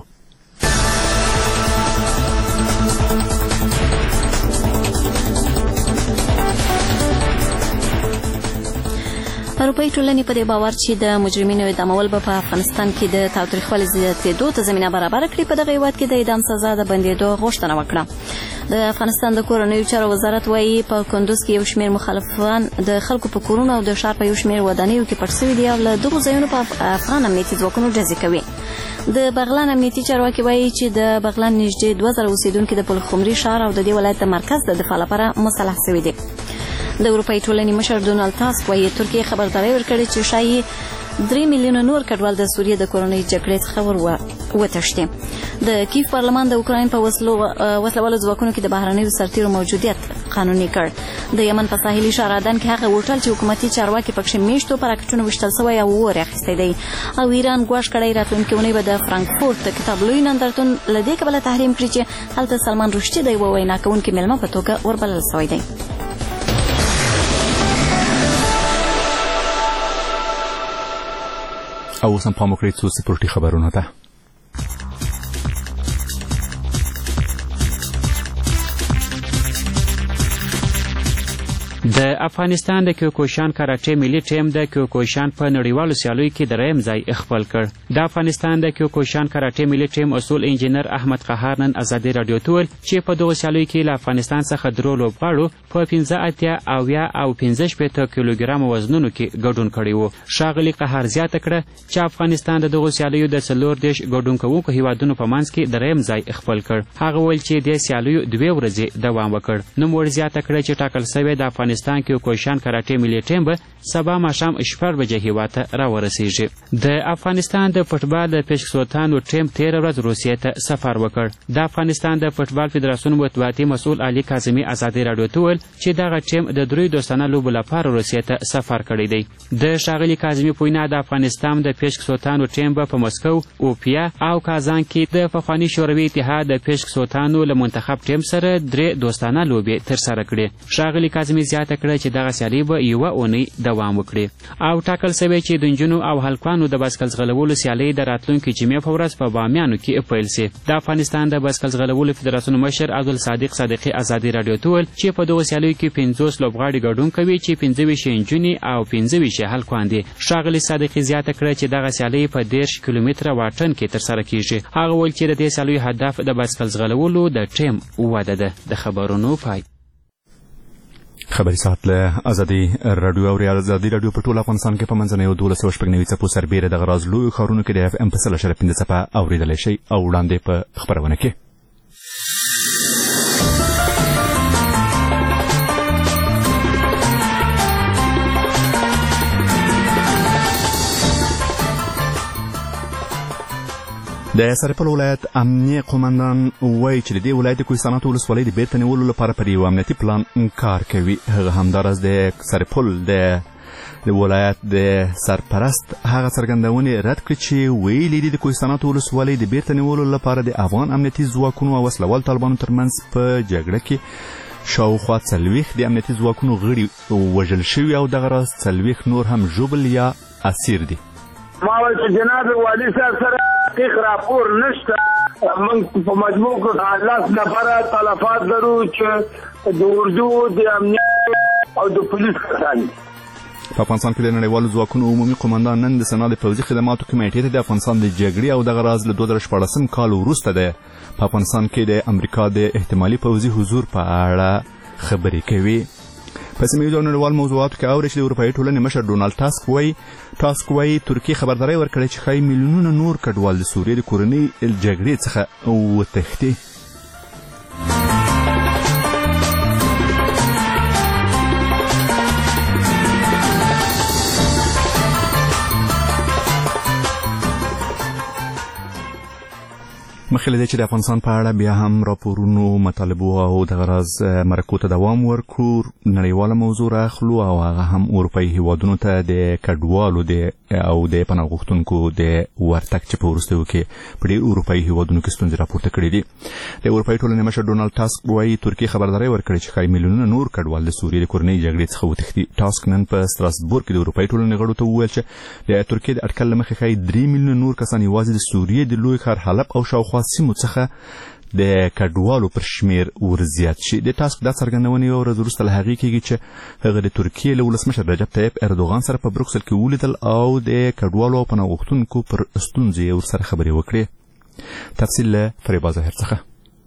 اروپایي ټولنې په دې باور چې د مجرمینو اعدامول به په افغانستان کې د تاوتریخوالي زیاتېدو ته زمینه برابره کړي. په دغه هېواد کې د اعدام سزا د بندېدو غوښتنه وکړه. د افغانستان د کورنیو چارو وزارت وایي په کندوز کې یو شمېر مخالفان د خلکو په کورونو او د ښار په یو شمېر ودانیو کې پټ سوي دي او له دغو ځایونو په افغان امنیتي ځواکونو ډزې کوي. د بغلان امنیتي چارواکي وایي چې د بغلان نږدې دوه زره اوسېدونکي د پلخمري ښار او د دې ولایت د مرکز د دفاع لپاره مسلح سوي دي. د اروپایي ټولنې مشر ډونالد تاسک وایي ترکیه خبرداری ورکړې چې شایي درې میلیونه نور کډوال د سوریې د کورنۍ جګړې څخه ور وتښتي. د کیف پارلمان د اوکراین په وسلوالو ځواکونو کې د بهرنیو سرتیرو موجودیت قانوني کړ. د یمن په ساحلي ښار عدن کې هغه هوټل چې حکومتي چارواکي پکښې میشتو په راکټونو ویشتل سوی او اور اخیستی دی. او ایران ګواښ کړی راتلونکې اونۍ به د فرانکفورت کتاب لوی نندارتون له دې کبله تحریم کړي چې هلته سلمان رشدي د یوه وینا کوونکي میلمه په توګه وربلل سوی دی. او اوس هم پام وکړئ څو سپورټي خبرونو ته. د افغانستان د کیوکوشان کراټې ملي ټیم د کیوکوشان په نړیوالو سیالیو کې دریم ځای خپل کړ. د افغانستان د کیوکوشان کراټې ملي ټیم اصول انجینر احمد قهار نن ازادي رادیو ته وویل چې په دغو سیالیو کې له افغانستان څخه درو لوبغاړو په پنځه اتیا اویا او پنځه شپېته کیلوګرامه وزنونو کې ګډون کړی و. ښاغلي قهار زیاته کړه چې افغانستان د دغو سیالیو د څلور دېرش ګډون کوونکو هیوادونو په منځ کې دریم ځای خپل کړ. هغه وویل چې دې سیالیو دوې ورځې دوام وکړ. نوموړي زیاته کړه چې ټاکل سوی د افغانستان کیوکوشان کراټې ملي ټیم به سبا ماښام شپږ بجې هیواد ته راورسیږي. د افغانستان د فوټبال د پیشکسوتانو ټیم تېره ورځ روسیې ته سفر وکړ. د افغانستان د فوټبال فدراسیون مطبوعاتي مسؤل علي کاظمي ازادي راډیو ته وویل چې دغه ټیم د دریو دوستانه لوبو لپاره روسیې ته سفر کړی دی. د ښاغلي کاظمي په وینا د افغانستان د پیشکسوتانو ټیم به په مسکو، اوپیا او کازان کې د پخواني شوروي اتحاد د پیشکسوتانو له منتخب ټیم سره درې دوستانه لوبې ترسره کړې. ښاغلي کاظمي زیاته کړه چې دغه سیالي به یوه اونۍ دوام وکړي او ټاکل سوی چې د نجونو او هلکانو د بایسکل ځغلولو سیالۍ د راتلونکي جمعې په ورځ په بامیانو کې پیل سي. د افغانستان د بایسکل ځغلولو فدراسیون مشر عبدالصادق صادقي ازادي راډیو ته وویل چې په دغو سیالیو کې پنځوس لوبغاړي ګډون کوي چې پنځه ویشت نجونې او پنځه ویشت هلکان دي. ښاغلي صادقي زیاته کړه چې دغه سیالۍ په دېرش کیلومتره واټن کې ترسره کیږي. هغه وویل چې د دې سیالیو هدف د بایسکل ځغلولو د ټیم وده ده. د خبرونو پای. خبري ساعت له ازادي رادیو او ازادي رادیو په ټول افغانستان کې په منځنیو دولس سوه شپږ نوي څپو سربیره دغه راز لویو ښارونو کې د اف ام په سل اشاریه پنځه څپه اورېدلی شئ او وړاندې په خپرونه کې د سرپل ولایت امنیه قومندان وایي چې د دې ولایت د کوهستاناتو ولسوالۍ د بیرته نیولو لپاره پر یو امنیتي پلان کار کوي. هغه همداراز د سرپل د ولایت د سرپرست هغه څرګندونې رد کړې چې ویلي دي د کوهستاناتو ولسوالۍ د بیرته نیولو لپاره د افغان امنیتي ځواکونو او وسلوال طالبانو ترمنځ په جګړه کې شاوخوا څلوېښت د امنیتي ځواکونو غړي وژل شوي او دغه راز څلوېښت نور هم ژوبل یا اسیر دي. ما وایي چې جناب والي صاحب سره تحقیق راپور نشته. موږ په مجموع کې لس نفره تلفات لرو چې د اردو د امنیت او د پولیس کسان. په افغانستان کې د نړیوالو ځواکونو عمومي قومندان نن د سنا د پوځي خدماتو کمیټې ته د افغانستان د جګړې او دغه راز له دوه زره شپاړسم کال وروسته د په افغانستان کې د امریکا د احتمالي پوځي حضور په اړه خبرې کوي. په سیمه ییزو نړیوال موضوعاتو کې اوري چې د اروپایي ټولنې مشر ډونالد ټاسک وایي ټاسک وایي ترکیه خبرداری ورکړې چې ښایي میلیونونه نور کډوال د سوریې د کورنۍ جګړې څخه وتښتي. مخکې له دې چې د افغانستان په اړه بیا هم راپورونو مطالبو او دغه راز مرکو ته دوام ورکړو، نړیواله موضوع راخلو او هغه هم اروپایي هیوادونو ته د کډوالو د او د پناه غوښتونکو د ورتګ چې په وروستیو کې په ډېر اروپایي هیوادونو کې ستونزې راپورته کړي دي. د اروپایي ټولنې مشر ډونالد ټاسک وایي ترکیه خبرداری ورکړې چې ښایي میلیونونه نور کډوال د سوریې د کورنۍ جګړې څخه وتښتي. ټاسک نن په ستراسبورګ کې د اروپایي ټولنې غړو ته وویل چې د ترکیې د اټکل له مخې ښایي درې میلیونه نور کسان یوازې د سوریې د لوی ښار حلب او شاوخوا سیمو څخه د کډوالو پر شمیر ورزیات شي. د ټاسک دا څرګندونه یوه ورځ وروسته له هغې کېږي چې هغه د ترکیې له ولسمشر رجب طیب اردوغان سره په بروکسل کې ولیدل او د کډوالو او پناه غوښتونکو پر ستونزې یې ورسره خبرې وکړې. تفصیل له فریبا ظاهر څخه.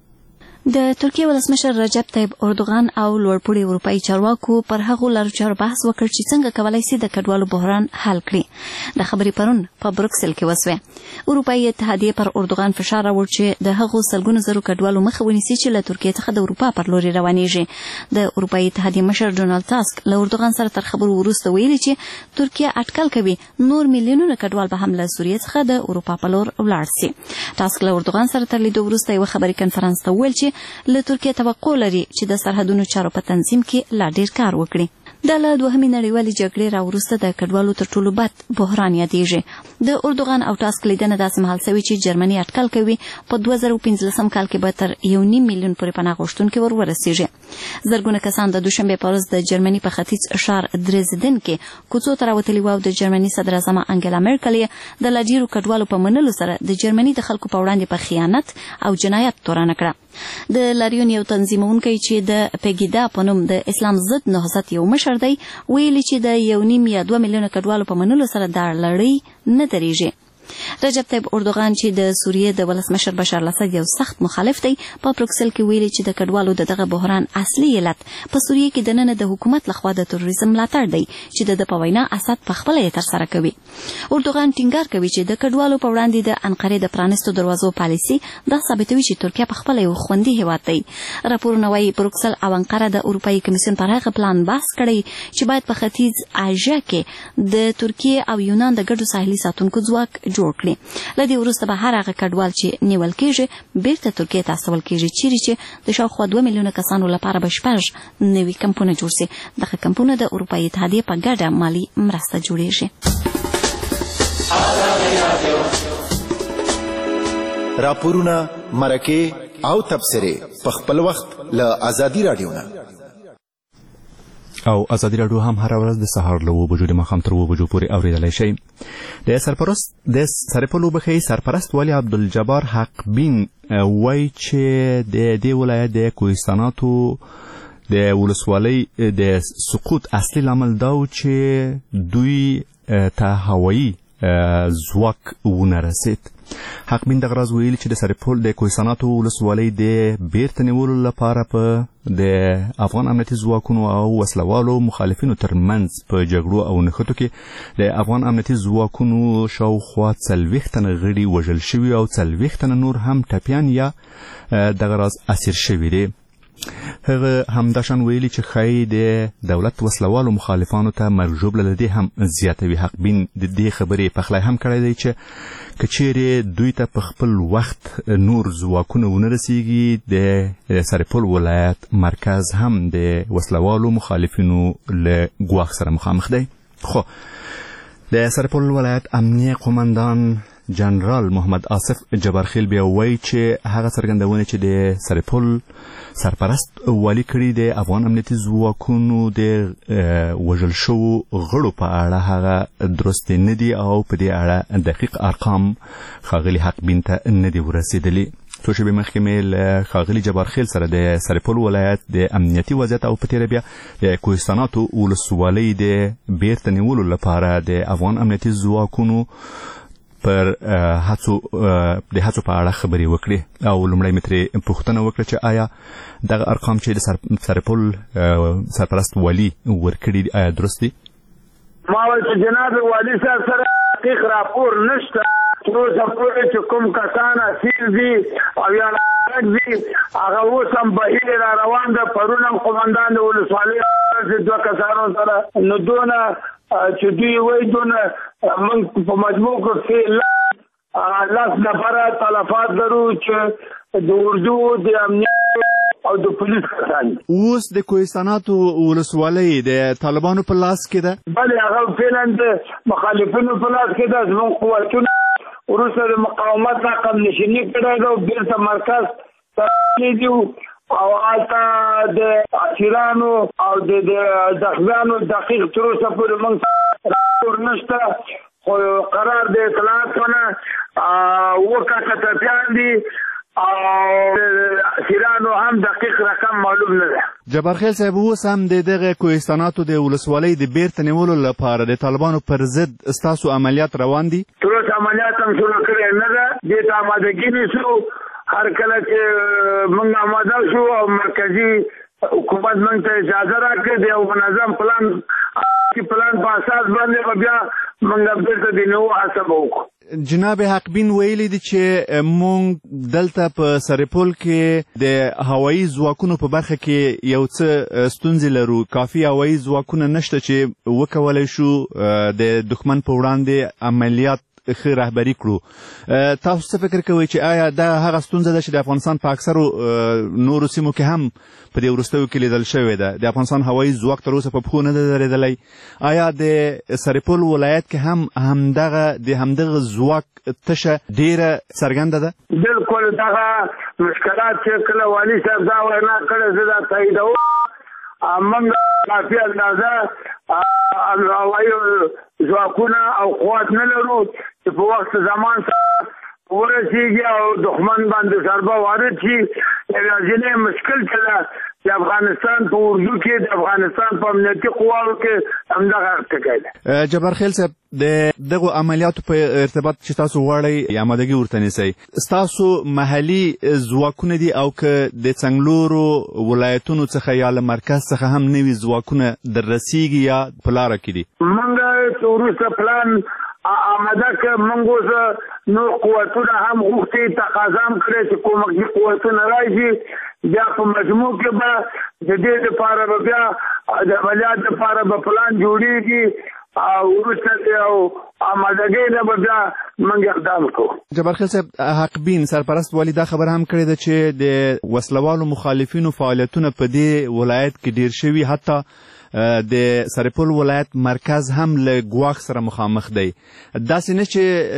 د ترکیه ولسمشر رجب طیب اردوغان او لوړپوړي اروپایي چارواکو پر هغو لارو چارو بحث وکړ چې څنګه کولای شي د کډوالو بحران حل کړي. د خبرې پرون په بروکسل کې وسوه. اروپایي اتحادیه پر اردوغان فشار راوړ چې د هغو سلګونو زرو کډوالو مخه ونیسي چې له ترکیې څخه د اروپا پر لوري روانېږي. د اروپایي اتحادیه مشر ډونالد ټاسک له اردوغان سره تر خبرو وروسته ویلي چې ترکیه اټکل کوي نور میلیونونه کډوال به هم له سوریې څخه د اروپا په لور ولاړ شي. ټاسک له اردوغان سره تر لیدو وروسته یو خبري کنفرانس ته ویل چې له ترکیه توقع لري چې د سرحدونو چارو په تنظیم کې لا ډیر کار وکړي. د له دوهمې نړیوالې جګړې راوروسته د کډوالو تر ټولو بد بحران یادېږي. د اردوغان او ټاسک لیدنه داسې مهال شوې چې جرمني اټکل کوي په دوه زره پنځلسم کال کې به تر یو نیم میلیون پورې پناه غوښتونکي ور ورسیږي. زرګونه کسان د دوشنبې په ورځ د جرمني په ختیځ ښار درزدن کې کوڅو ته راوتلي وو او د جرمني صدراعظم انګلا مرکل د لا ډېرو کډوالو په منلو سره د جرمني د خلکو په وړاندې په خیانت او جنایت تورنه کړه. د لاریون یو تنظیمونکی چې د پیګیدا په نوم د اسلام ضد نهضت یو مشر دی ویلي چې د یو نیم یا دوه میلیونه کډوالو په منلو سره دا لړۍ نه درېږي. رجب طیب اردوغان چې د سوریې د ولسمشر بشار الاسد یو سخت مخالف دی په بروکسل کې ویلي چې د کډوالو د دغه بحران اصلي علت په سوریې کې دننه د حکومت لخوا د تروریزم ملاتړ دی چې د په وینا اسد په خپل یې ترسره کوي. اردوغان ټینګار کوي چې د کډوالو په وړاندې د انقرې د پرانیستو دروازو پالیسي دا ثابتوي چې ترکیه په خپل یو خوندي هیواد دی. راپورونه وايي بروکسل او انقره د اروپایي کمیسیون پر هغه پلان بحث کړی چې باید په ختیځ آسیا کې د ترکیه او یونان د ګډو ساحلي ساتونکو ځواک جوړ کړي. لدې وروسته به هر هغه کډوال چې نیول کېږي بیرته ترکیې ته استول کېږي چیرې چې د شاوخوا دوه میلیونه کسانو لپاره به شپږ نوي کمپونه جوړ شي. دغه کمپونه د اروپایي اتحادیې په ګډه مالي مرسته جوړېږي. راپورونه، مرکې او تبصرې په خپل وخت له آزادي رادیو نه او ازادي راډیو هم هر ورځ د سهار له اوه بجو د ماښام تر اوه بجو پورې اورېدلی شئ. د سرپرست د سرپل وبښئ سرپرست والي عبدالجبار حق بین وایي چې د دې ولایت د کوهستاناتو د ولسوالۍ د سقوط اصلي لامل دا و چې دوی ته هوایي ځواک ونه رسید. حق بین دغه راز ویلي چې د سرپل د کوهستاناتو ولسوالۍ د بیرته نیولو لپاره په د افغان امنیتي ځواکونو او وسلوالو مخالفینو ترمنځ په جګړو او نښتو کې د افغان امنیتي ځواکونو شاوخوا څلوېښت تنه غړي وژل شوي او څلوېښت تنه نور هم ټپیان یا دغه راز اسیر شوي دي. هغه همداشان ویلي چې ښایي د دولت وسلوالو مخالفانو ته مرګ ژوبله له دې هم زیاتوي. حق بین د دې خبرې پخلی هم کړی دی چې که چیرې دوی ته په خپل وخت نور ځواکونه ونه رسیږي د سرپل ولایت مرکز هم د وسلوالو مخالفینو له ګواښ سره مخامخ دی. خو د سرپل ولایت امنیه قومندان جنرال محمد آصف جبارخیل بیا وایي چې هغه څرګندونه چې د سرپل سرپرست والی کړي د افغان امنیتي ځواکونو د وژل شوو غړو په اړه هغه درست نه دي او په دې اړه دقیق ارقام ښاغلي حق بین ته نه دي ورسېدلي. څو شېبې مخکې مې له ښاغلي جبار خیل سره د سرپل ولایت د امنیتي وضعیت او په تېره بیا د کوهستاناتو ولسوالۍ د بیرته نیولو لپاره د افغان امنیتي ځواکونو پر هڅو د هڅو په اړه خبرې وکړې او لومړی مې ترې پوښتنه وکړه چې آیا دغه ارقام چې د سرپل سرپرست والي ورکړي دي آیا درست دي؟ ما وایي چې جناب والي صاحب سره دقیق راپور نشته، تر اوسه پورې چې کوم کسان اسیر دي او یا راغلي دي هغه اوس هم بهیر را روان ده. پرون هم قومندان د ولسوالۍ دوه کسانو سره نو دونه چې دوی وایي دونه موږ په مجموع کې لاس نفره تلفات لرو چې د اردو د امنیت او د پولیس کسان. اوس د کوهستاناتو ولسوالۍ د طالبانو په لاس کې ده؟ بلې هغه فعلا د مخالفینو په لاس کې ده. زموږ قوتونه وروسته د مقاومت نه قم نشیني کړی ده او بیرته مرکز ته دي او هلته د اسیرانو او د زخمیانو دقیق تر اوسه پورې موږ راپور نشته، خو قرار د اطلاعات ونه اووه کسه ټپیان دي او اسیرانو هم دقیق رقم معلوم نه ده. جبار خیل صاحب، اوس هم د دغه کوهستاناتو د ولسوالۍ د بیرته نیولو لپاره د طالبانو پر ضد ستاسو عملیات روان دي؟ تر اوسه عملیات هم شروع کړی نه ده، دې ته آمادګي نیسو. هر کله چې موږ آماده شو او مرکزي حکومت موږ ته اجازه راکړي د یو منظم پلان پلان په اساس باندې به بیا موږ بیرته د نوو هڅه به وکړو. جناب حقبین ویلي دي چې مونږ دلته په سرپل کې د هوایي ځواکونو په برخه کې یو څه ستونزې لرو، کافي هوایي ځواکونه نشته چې وکولی شو د دښمن په وړاندې عملیات ښه رهبري کړو. تاسو څه فکر کوئ چې آیا دا هغه ستونزه ده چې د افغانستان په اکثرو نورو سیمو کې هم په دې وروستیو کې لیدل شوې ده؟ د افغانستان هوایي ځواک تر اوسه په پښو نه ده درېدلی. آیا د سرپل ولایت کې هم همدغه د همدغه ځواک تشه ډېره څرګنده ده؟ بلکل دغه مشکلات چې کله والي صاحب دا وینا کړې زه دا تاییدوم. موږ کافي اندازه هوایي ځواکونه او قوت نه لرو چې په وخت زمان سره ورسیږي او دښمن باندې ضربه وارد شي. یوازینی مشکل چې ده د افغانستان په اردو کې د افغانستان په امنیتي قواو کې همدغه ټکی ده. جبار خیل صاحب، د دغو عملیاتو په ارتباط چې تاسو غواړئ آمادګي ورته نیسئ، ستاسو محلي ځواکونه دي او که د څنګلورو ولایتونو څخه یا له مرکز څخه هم نوي ځواکونه در رسیږي یا په لاره کې دي؟ موږ وروسته پلان آماده که موږ اوس نور قوتونه هم غوښتي تقاضا هم کړی چې کومکي قوتونه راشي. بیا په مجموع کې به د دې لپاره به بیا د عملیات لپاره به پلان جوړېږي او وروسته د آمادګۍ نه به بیا موږ اقدام کوو. جبار خیل صاحب، حقبین سرپرست والي دا خبره هم کړې ده چې د وسلوالو مخالفینو فعالیتونه په دې ولایت کې ډېر شوي، حتی د سرپل ولایت مرکز هم له ګواښ سره مخامخ دی. داسې نه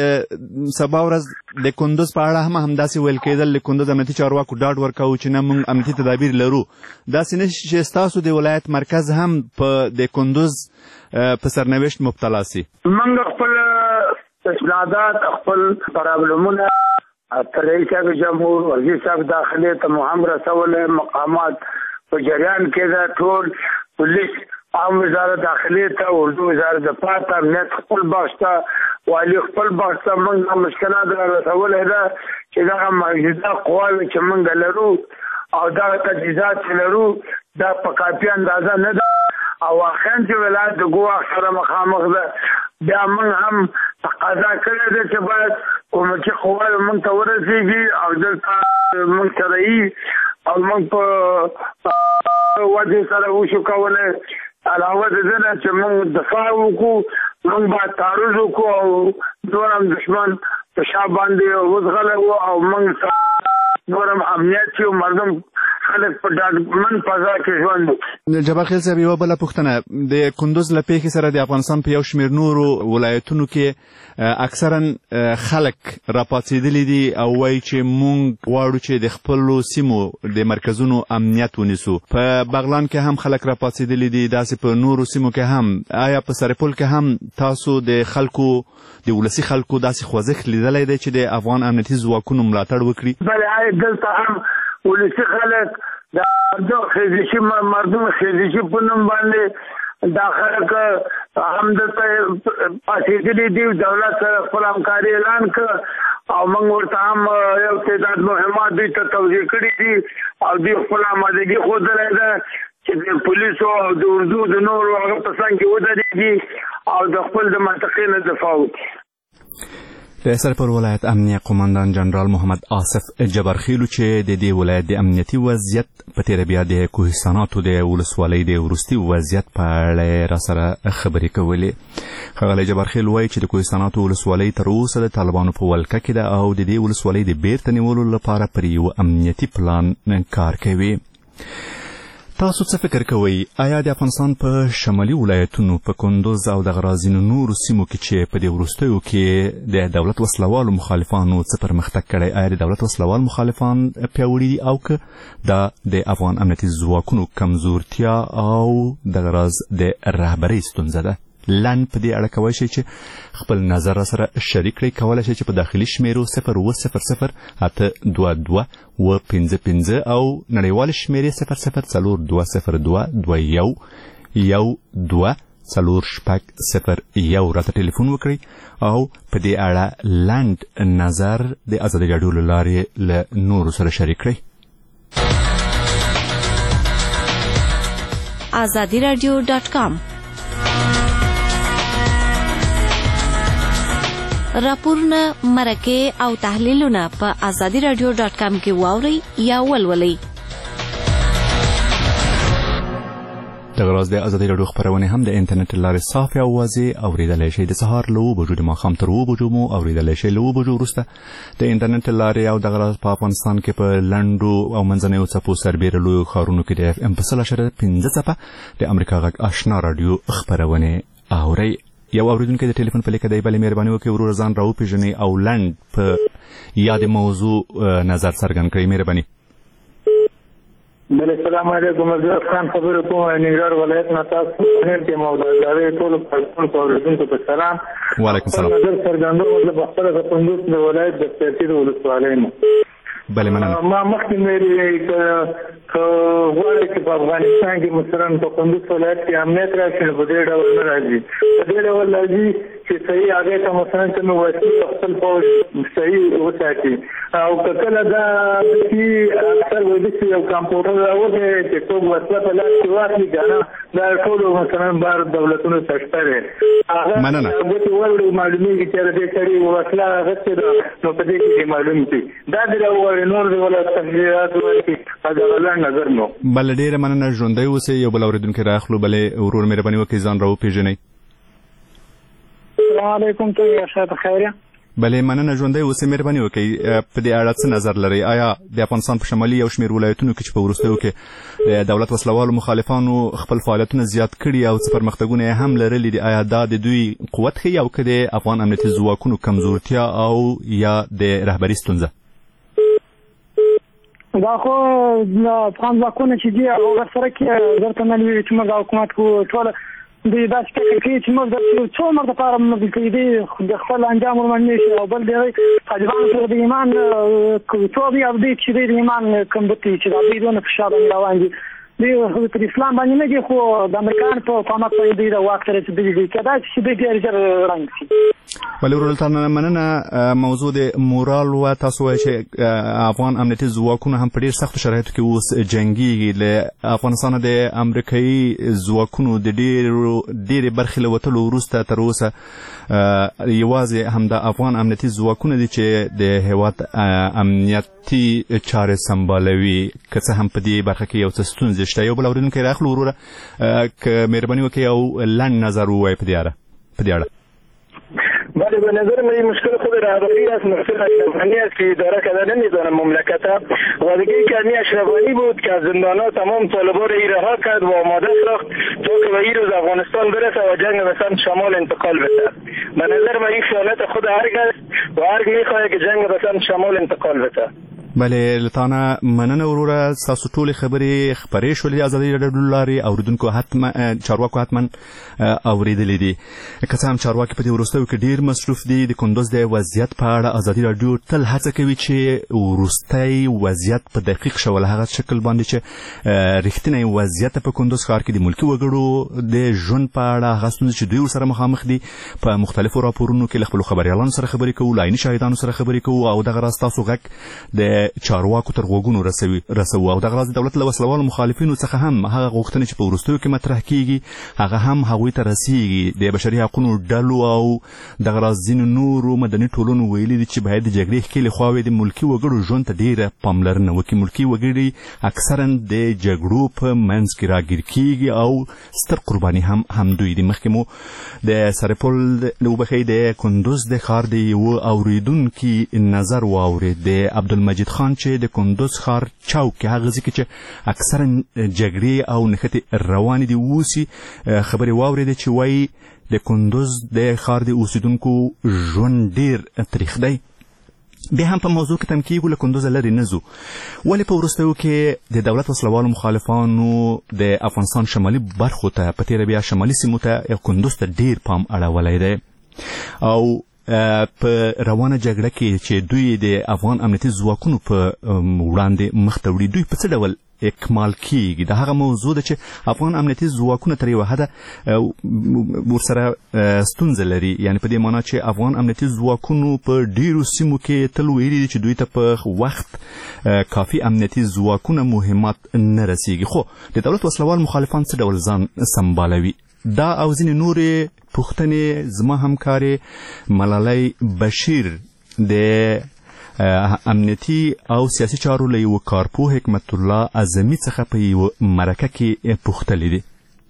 چې سبا ورځ د کندوز په اړه هم همداسې ویل کېدل، د کندوز امنیتي چارواکو ډاډ ورکوو چې نه موږ امنیتي تدابیر لرو. داسې نه چې ستاسو د ولایت مرکز هم په د کندوز په سرنوشت مبتلا سي. موږ خپل اسنادات خپل پرابلمونه تر رئیس صاحب جمهور وزیر صاحب داخلي ته مو هم رسولی، مقامات په جریان کې ده، ټول پولیس عام وزارت داخلي ته، اردو وزارت دفاع ته، امنیت خپل بخش ته، والي خپل بخش ته موږ مشکلات را رسولی ده چې دغه موجوده قواوې چې موږ لرو او دغه تجهیزات چې لرو دا په کافي اندازه نه ده او واقعا چې ولایت د ګواښ سره مخامخ ده. بیا موږ هم تقاضا کړې ده چې باید کومکي قواوې موږ ته ورسېږي او دلته موږ سره یي او موږ په وجه سره وشو کولی. علاوه د دې نه چې موږ دفاع وکړو، موږ باید تعرض وکړو او نور هم دښمن په شا باندې وزغلی و او موږ نور هم امنیت چې مردم خلک په ډاډمن فضا کې ژوند وکړي. جبار خیل صاحب یوه بله پوښتنه د کندوز له پیښې سره د افغانستان په یو شمېر نورو ولایتونو کې اکثرا خلک راپاڅېدلي دي او وایي چې موږ غواړو چې د خپلو سیمو د مرکزونو امنیت ونیسو. په بغلان کې هم خلک راپاڅېدلي دي، داسې په نورو سیمو کې هم. آیا په سرپل کې هم تاسو د خلکو د ولسي خلکو داسې خوځښت لیدلی دی چې د افغان امنیتي ځواکونو ملاتړ وکړي؟ بله، دلته هم ولسي خلک د خیزشي مردم خیزشي په نوم باندې دا خلک هم دلته پاڅېدلي دي، دولت سره خپل همکاري اعلان کړ او موږ ورته هم یو تعداد مهمات دوی ته توضیح کړي دي او دوی خپل آمادګي ښودلی ده چې د پولیسو او د اردو د نورو هغه په څنګ کې ودرېږي او د خپل د منطقې نه دفاع وکړي. د سرپل ولایت امنیه قماندان جنرال محمد آصف جبرخیلو چې د دې ولایت د امنیتي وضعیت په تېره بیا د کوهستاناتو د ولسوالۍ د وروستي وضعیت په اړه را سره خبرې کولې. ښاغلی جبرخیل وایي چې د کوهستاناتو ولسوالۍ تر اوسه د طالبانو په ولکه کې ده او د دې ولسوالۍ د بیرته نیولو لپاره پر یو امنیتي پلان کار کوي. تاسو څه فکر کوئ؟ آیا د افغانستان په شمالي ولایتونو په کندوز او د غرازینو نورو سیمو کې چې په دې وروستیو کې د دولت وسلوالو مخالفانو څه پرمختګ کړی، آیا د دولت وسلوال مخالفان پیاوړي دي او که دا د افغان امنیتي ځواکونو کمزورتیا او د غراز د رهبرۍ ستونزه ده؟ لنډ په دې اړه کولی شئ چې خپل نظر را سره شریک کړئ. کولی شئ چې په داخلي شمیرو صفر اوه صفر صفر اته دوه دوه اوه پنځه پنځه او نړیوالې شمیرې صفر صفر څلور دوه صفر دوه دوه یو یو دوه څلور شپږ صفر یو راته ټلیفون وکړئ او په دې اړه لنډ نظر د ازادي راډیو له لارې له نورو سره شریک کړئ. ازادي راډیو ډاټ کام راپورونه، مرکې او تحلیلونه په ازادي راډیو ډاټ کام کې واورئ یا ولولئ. دغه راز د ازادي راډیو خپرونې هم د انټرنیټ له لارې صافې او واضح اورېدلی شئ. د سهار له اوه بجو د ماښام تر اوه بجو مو اورېدلی شئ. له اوه بجو وروسته د انټرنیټ له لارې او دغه راز په افغانستان کې په لنډو او منځنیو څپو سربېره لویو ښارونو کې د اف ام په سل اشره پنځه څپه د امریکا غږ آشنا راډیو خپرونې اورئ. یو اوریدونکی د ټلیفون په لیکه دی، بلې مهرباني وکړئ ورور ځان راوپېژنئ او لنډ په یادې موضوع نظر څرګند کړئ. مهرباني. بله، السلام علیکم. زه افغان خبرې کوم، ننګرهار ولایت نه. تاسو کې موضوع ټولو پښتون اوریدونکو ته سلام. وعلیکم السلام. نظر څرګندوم زه په خپله د کندوز د ولایت د سیاسي ولسوالۍ نه. بله، مننه. ما مخکې مې که غواړئ چې په افغانستان کې مثلا په کندوز ولایت کې امنیت راشي، نو په دې ډول نه راځي. په دې ډول راځي چې صحیح هغې ته مثلا چې مې وسلې خپل پوځ صحیح وساتي او که کله دا چې اکثر وایي چې یو کمپیوټر راوځي چې څوک وسله په لاس کې واخلي، که نه دا ټولو مثلا بار دولتونو ته شته دی. مننه. هغه ګوتې وړي معلومېږي چې د دې سړي وسله اخیستې ده، نو په دې کې معلوم شي. دا دې راووایي نور دې ولا تفصیلات ورکړي. دا نظر نو. بله، ډېره مننه. ژوندی اوسئ. یو بل اورېدونکی راخلو. بلې ورور مهرباني وکړئ ځان راوپېژنئ. السلام علیکم. ته یې ښه بخیر یې؟ بلې مننه. ژوندی اوسئ. مهرباني وکړئ په دې اړه څه نظر لرئ؟ آیا د افغانستان په شمالي یو شمېر ولایتونو کې چې په وروستیو کې د دولت وسلوالو مخالفانو خپل فعالیتونه زیات کړي او څه پرمختګونه یې هم لرلي دي، آیا دا د دوی قوت ښیي او که د افغان امنیتي ځواکونو کمزورتیا او یا د رهبري ستونزه؟ دا خو افغان ځواکونه چې دي هغه ورسره کې درته نه وي چې موږ حکومت کوو، ټوله دوی داسې فکر کوي چې موږ د څو عمر دپاره موږ کوي د خپل انجام ورمنډ شي او بل د طالبانو سره د ایمان کوتوب او دوی چې د ایمان کمبتي چې دا دوی دونه فشار باندې روان دي. دوی پر اسلام باندې نه دي، خو د امریکایان په قامت باندې دوی د واک ته رسېدلي دي. کېدای شي چې دوی ډېر ژر ړنګ شي. ولې ورورلتانه مننه. موضوع د مورال و. تاسو وایئ چې افغان امنیتي ځواکونه هم په ډېر سختو شرایطو کې اوس جنګېږي. له افغانستانه د امریکایي ځواکونو د ډېرو ډېرې برخې له وتلو وروسته تر اوسه یوازې همدا افغان امنیتي ځواکونه دي چې د هېواد امنیتي چارې سمبالوي. که څه هم په دې برخه کې یو څه ستونزې شته. یو بل اورېدونکی راخلو. وروره که مهرباني وکړئ او لنډ نظر ووایئ په دې اړه. بله به نظر من این مشکل خود رهبری است. مشکل اشرفانی است که اداره کردن نمیدونه مملکت و دیگه کمی اشرفانی بود که از زندانات تمام طالبان را رها کرد و آماده ساخت تا که به این روز افغانستان برسه و جنگ به سمت شمال انتقال بده. به نظر من این خیانت خود ارگ است و ارگ میخواد که جنگ به سمت شمال انتقال بده. بله لطانه مننه وروره ستاسو ټولې خبرې خپرې شولې د ازادي راډیو له لارې اوریدونکو حتما چارواکو حتما اوریدلې دي که څه هم چارواکي په دې وروستیو کې ډېر مصروف دي د کندوز د وضعیت په اړه ازادي راډیو تل هڅه کوي چې وروستی وضعیت په دقیق شول هغه شکل باندې چې رښتینی وضعیت په کندوز ښار کې د ملکي وګړو د ژوند په اړه هغه ستونزې چې دوی ورسره مخامخ دي په مختلفو راپورونو کې له خپلو خبریالانو سره خبرې کوو له عیني شاهدانو سره خبرې کوو او دغه راز تاسو غږ د چارواکو تر غوږونو رسوي رسوو او دغه راز د دولت له وسلوالو مخالفینو څخه هم هغه غوښتنې چې په وروستیو کې مطرح کیږي هغه هم هغوی ته رسیږي. د بشري حقونو ډلو او دغه راز ځینو نورو مدني ټولنو ویلي دي چې باید د جګړې ښکېلې خواوې د ملکي وګړو ژوند ته ډېره پاملرنه وکړي. ملکي وګړي اکثرا د جګړو په منځ کې راګیر کیږي او ستر قرباني هم همدوی دي. مخکې مو د سرپل وبښئ د کندوز د ښار د یوه اورېدونکي نظر واورېد د عبدالمجید خان چې د کندوز ښار چوک کې هغه ځای کې چې اکثرا جګړې او نښتې روانې دي اوسي خبرې واورېدې چې وایي د کندوز د ښار د اوسېدونکو ژوند ډېر تریخ دی. بیا هم په موضوع کې تم کېږو له کندوزه لرې نه ځو ولې په وروستیو کې د دولت وسلوالو مخالفانو د افغانستان شمالي برخو ته په تېره بیا شمالي سیمو ته کندوز ته ډېر پام اړولی دی او په روانه جګړه کې چې دوی د افغان امنیتي ځواکونو په وړاندې مخ ته وړي دوی په څه ډول اکمال کیږي. دا هغه موضوع ده چې افغان امنیتي ځواکونه تر یوه حده ورسره ستونزه لري یعنی په دې معنا چې افغان امنیتي ځواکونو په ډیرو سیمو کې تل ویلي دي چې دوی ته په وخت کافي امنیتي ځواکونه مهمات نه رسیږي. خو د دولت وسلوال مخالفان څه ډول ځان سمبالوي دا او ځینې نورې پوښتنې زما همکارې ملالۍ بشیر د امنیتي او سیاسي چارو له یوه کارپوه حکمت الله اعظمي څخه په یوه مرکه کې پوښتلې دي.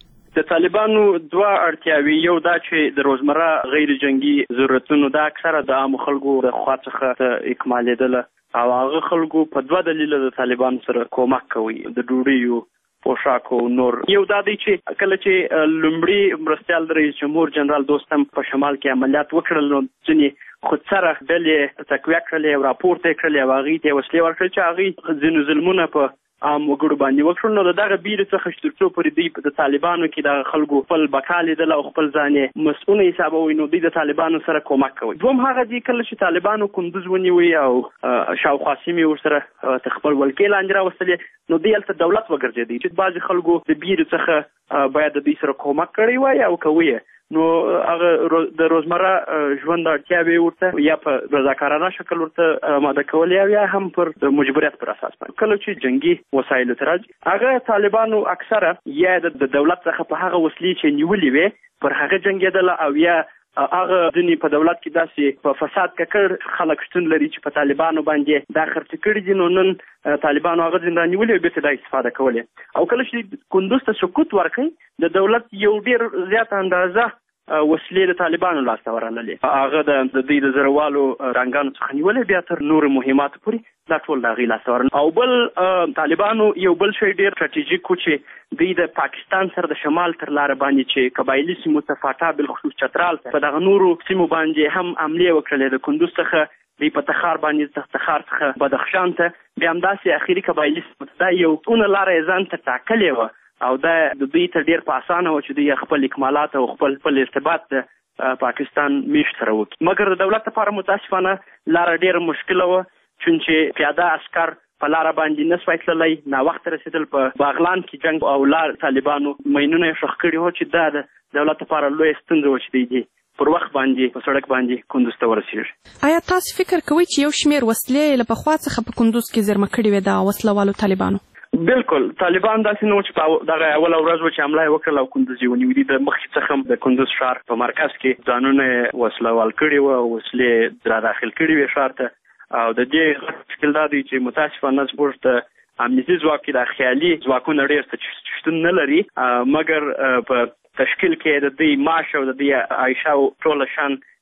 د طالبانو دوه اړتیاوې یو دا چې د روزمره غیر جنگي ضرورتونو دا اکثره د عامو خلکو د خوا څخه اکمالېدله او هغه خلکو په دوه دلیله د طالبانو سره کومک کوي د ډوډیو پوشاکو نور. یو دا دی چې کله چې لومړي مرستیال د رئیس جمهور جنرال دوستم په شمال کې عملیات وکړل نو ځینې خودسره ډلې تقویه کړلې او راپورته کړلې او هغوی ته یې وسلې ورکړلې چې هغوی ځینو ظلمونه په عام وګړو باندې وکړل نو د دغه بیرې څخه چې تر څو پورې دوی د طالبانو کې دغه خلکو خپل بقا لیدله او خپل ځان یې مسؤونه حسابوي نو دوی د طالبانو سره کومک کوي. دوم هغه دی کله چې طالبانو کندوز ونیوي او شاوخوا سیمې ورسره تر خپل ولکې لاندې راوستلې نو دوی هلته دولت وګرځېدی چې بعضې خلکو د بیرې څخه باید د دوی سره کومک کړی وای او کوي نو هغه د روزمره ژوند اړتیاوې ورته یا په رضاکارانه شکل ورته آماده کول یا هم پر د مجبوریت پر اساس باندې. کله چې جنگي وسایلو ته راځي هغه طالبانو اکثره یا د دولت څخه په هغه وسلې چې نیولې وې پر هغه جنګېدله او یا هغه ځینې په دولت کې داسې په فساد ککړ خلک شتون لري چې په طالبانو باندې دا خرڅ کړي دي نو نن طالبانو هغه ځین رانیولې او بېرته دا استفاده کولې او کله چې کندوز ته سقوط ورکړي د دولت یو ډېر زیاته اندازه وسلې د طالبانو لاسته ورغللې هغه د دوی د زرهوالو رنګانو څخه نیولې بیا تر نورو مهماتو پورې دا ټول د هغوی لاسته ورغلل او بل طالبانو یو بل شی ډېر سټراټیژیک و چې دوی د پاکستان سره د شمال تر لاره باندې چې قبایلي سیمو ته فاټا بالخصوص چترال په دغه نورو سیمو باندې هم حملې وکړلې د کندوز څخه دوی په تخار باندې تخار څخه بدخشان ته بیا همداسې اخري قبایلي سیمو ته دا یو اونه لاره یې ځان ته ټاکلې وه او دا د دوی ته ډېر په اسانه و چې دوی خپل اکمالات او خپل خپل ارتباط د پاکستان میشت سره وکړي مګر د دولت لپاره متاسفانه لاره ډېره مشکله وه چونچې پیاده عسکر په لاره باندې نه سوای تللی ناوخته رسېدل په باغلان کې جنګ او لار طالبانو مینونه یې ښخ کړي وو چې دا د دولت لپاره لویه ستونزه وه چې دوی دې پر وخت باندې په سړک باندې کندوز ته ورسېږي. آیا تاسو فکر کوئ چې یو شمېر وسلې له پخوا څخه په کندوز کې زیرمه کړې وې د وسلوالو طالبانو؟ بالکل طالبان داسې نه و چې په دغه اوله ورځ و چې حمله یې وکړل او کندوز یې ونیولي د مخکې څخه د کندوز ښار په مرکز کې ځانونه یې وسلوال کړي وه او وسلې را داخل کړي وې ښار ته او د دې مشکل دا دی چې متاسفانه زموږ د امنیتي ځواک کې د خیالي ځواکونه ډېر شتون نه لري مګر په تشکیل کې د دوی معاش او د دوی عایشه او ټوله شان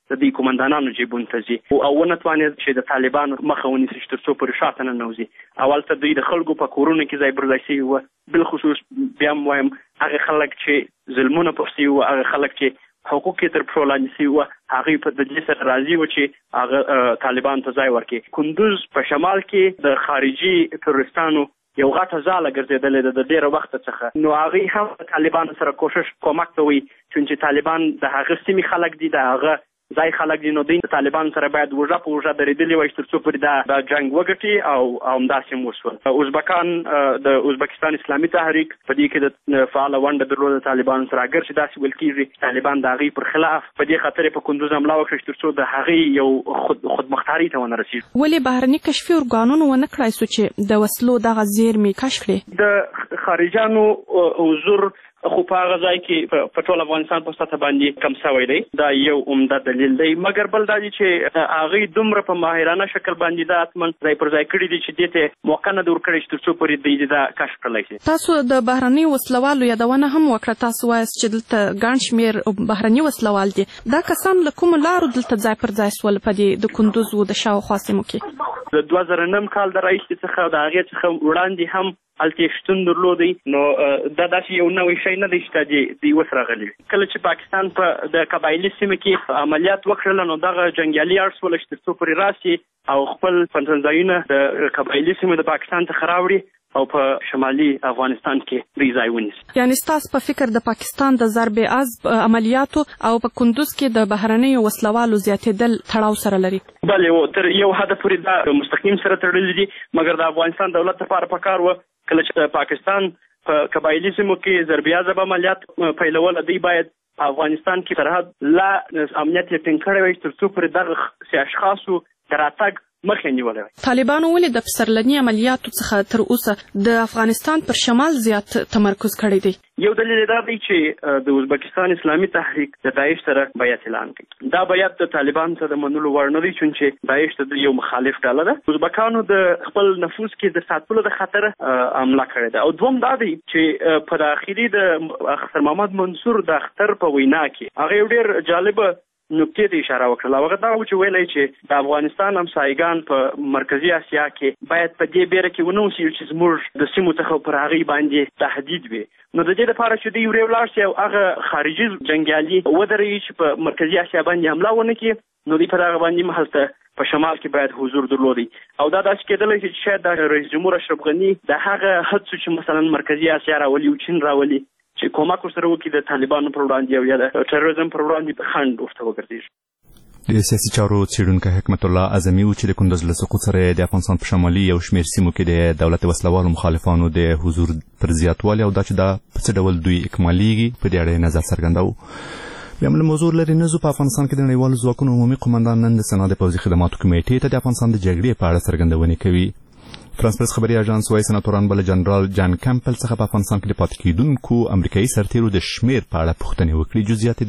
د دې قومندانانو جیبونو ته ځي او ونه توانید چې د طالبانو مخه ونیسي چې تر څو پورې شاته نه نوځي. اول ته دوی د خلکو په کورونو کې ځای پر ځای شوي وو، بالخصوص بیا هم وایم هغه خلک چې ظلمونه پرې شوي وو، هغه خلک چې حقوق یې تر پښو لاندې شوي وو، هغوی په دې سره راضي وو چې هغه طالبانو ته ځای ورکړي. کندوز په شمال کې د خارجي تروریستانو یو غټه ځاله ګرځېدلې ده د ډېره وخته څخه، نو هغوی هم طالبانو سره کوشش کومک کوي چې طالبان د هغه سیمې خلک دي، د هغه ځای خلک دي، نو دوی د طالبانو سره باید وژه په وژه درېدلي وای تر څو پورې دا جنګ وګټي او همداسې هم وشول. ازبکان د ازبکستان اسلامي تحریک په دې کې د فعاله ونډه درلوده طالبانو سره، اگر چې داسې ویل کېږي طالبان د هغوی پر خلاف په دې خاطر په کندوز حمله وکړه تر څو د هغوی یو خود خودمختاري ته ونه رسېږي. ولې بهرني کشفي ارګانونو ونه کړای سو چې د وسلو دغه زیرمې کشف کړي؟ د خارجانو حضور خو په هغه ځای کې په ټول افغانستان په سطح باندې کم شوی دی، دا یو عمده دلیل دی. مګر بل دا دی چې هغوی دومره په ماهرانه شکل باندې دا حتما ځای پر ځای کړي دي چې دې ته موقع نه ده ورکړې چې تر څو پورې دوی دا کشف کړلی شي. تاسو د بهرنیو وسلوالو یادونه هم وکړه، تاسو وایاست چې دلته ګڼ شمېر بهرني وسلوال دي. دا کسان له کومو لارو دلته ځای پر ځای سول په دې د کندوز و د شاوخوا سیمو کې؟ د دوه زره نهم کال د راهیسې څخه د هغې څخه وړاندې هم هلته شتون درلودی، نو دا داسې یو نوی شی نه دی چې دوی اوس راغلي. کله چې پاکستان په د قبایلي سیمه کې عملیات وکړل نو دغه جنګیالي اړ شول چې تر څو پورې راسي او خپل پنځنځایونه د قبایلي سیمې د پاکستان څخه راوړي او په شمالي افغانستان کې دوی ځای ونیسي. یعنی ستاسو په فکر د پاکستان د ضرب عضب عملیاتو او په کندوز کې د بهرنیو وسلوالو زیاتېدل تړاو سره لري؟ بلې، تر یو حده پورې دا مستقیم سره تړلي دي، مګر د افغانستان دولت لپاره پکار و کله چې پاکستان په قبایلي سیمو کې ضرب عضب عملیات پیلول، دوی باید افغانستان کې سرحد لا امنیت یې ټینګ کړی وای تر څو پورې دغه سي اشخاصو د راتګ مخه نیولې وای. طالبانو ولې د پسرلني عملیاتو څخه تر اوسه د افغانستان پر شمال زیات تمرکز کړی دی؟ یو دلیل دا دی چې د ازبکستان اسلامي تحریک د داعش سره بیعت اعلان کړي. دا بیعت د طالبان ته د منلو وړ نه دی چې داعش ته یو مخالف ډله ده. ازبکانو د خپل نفوذ کې د ساتلو د خاطر حمله کړې ده. او دوم دا دی چې په داخلي د اختر محمد منصور د اختر په وینا کې هغه یو ډېر جالبه نکتې ته اشاره وکړه. هغه دا و چې ویلی چې د افغانستان همسایګان په مرکزي اسیا کې باید په دې بیره کې ونه اوسي چې زموږ د سیمو څخه پر هغوی باندې تهدید وي. نو د دې لپاره چې دوی ورې ولاړ شي او هغه خارجي جنګیالي ودرېږي چې په مرکزي اسیا باندې حمله ونه کړي، نو دوی پر هغه باندې هلته په شمال کې باید حضور درلودي. او دا داسې کېدلی چې شاید د رئیس جمهور اشرف غني د هغه هڅو چې مثلا مرکزي اسیا راولي او چین راولي چې کومک ورسره وکړي د طالبانو پر وړاندې او یا د تروریزم پر وړاندې په خنډ ورته وګرځېږي. د سیاسي چارو څېړونکی حکمت الله اعظمي و چې د کندوز له سقوط سره د افغانستان په شمالي یو شمېر سیمو کې د دولت وسلوالو مخالفانو د حضور پر زیاتوالي او دا چې دا په څه ډول دوی اکمالیږي په دې اړه نظر څرګندوو. بیا هم له موضوع لرې نه ځو. په افغانستان کې د نړیوالو ځواکونو عمومي قمندان نن د سنا د پوځي خدماتو کمیټې ته د افغانستان د جګړې په اړه څرګندونې کوي. فرانس پرس خبري اژانس وايي سناتوران بل جنرال جان کمپل څخه په افغانستان کې د پاتې کېدونکو امریکایي سرتیرو د شمیر په اړه پوښتنې وکړي. جزئیات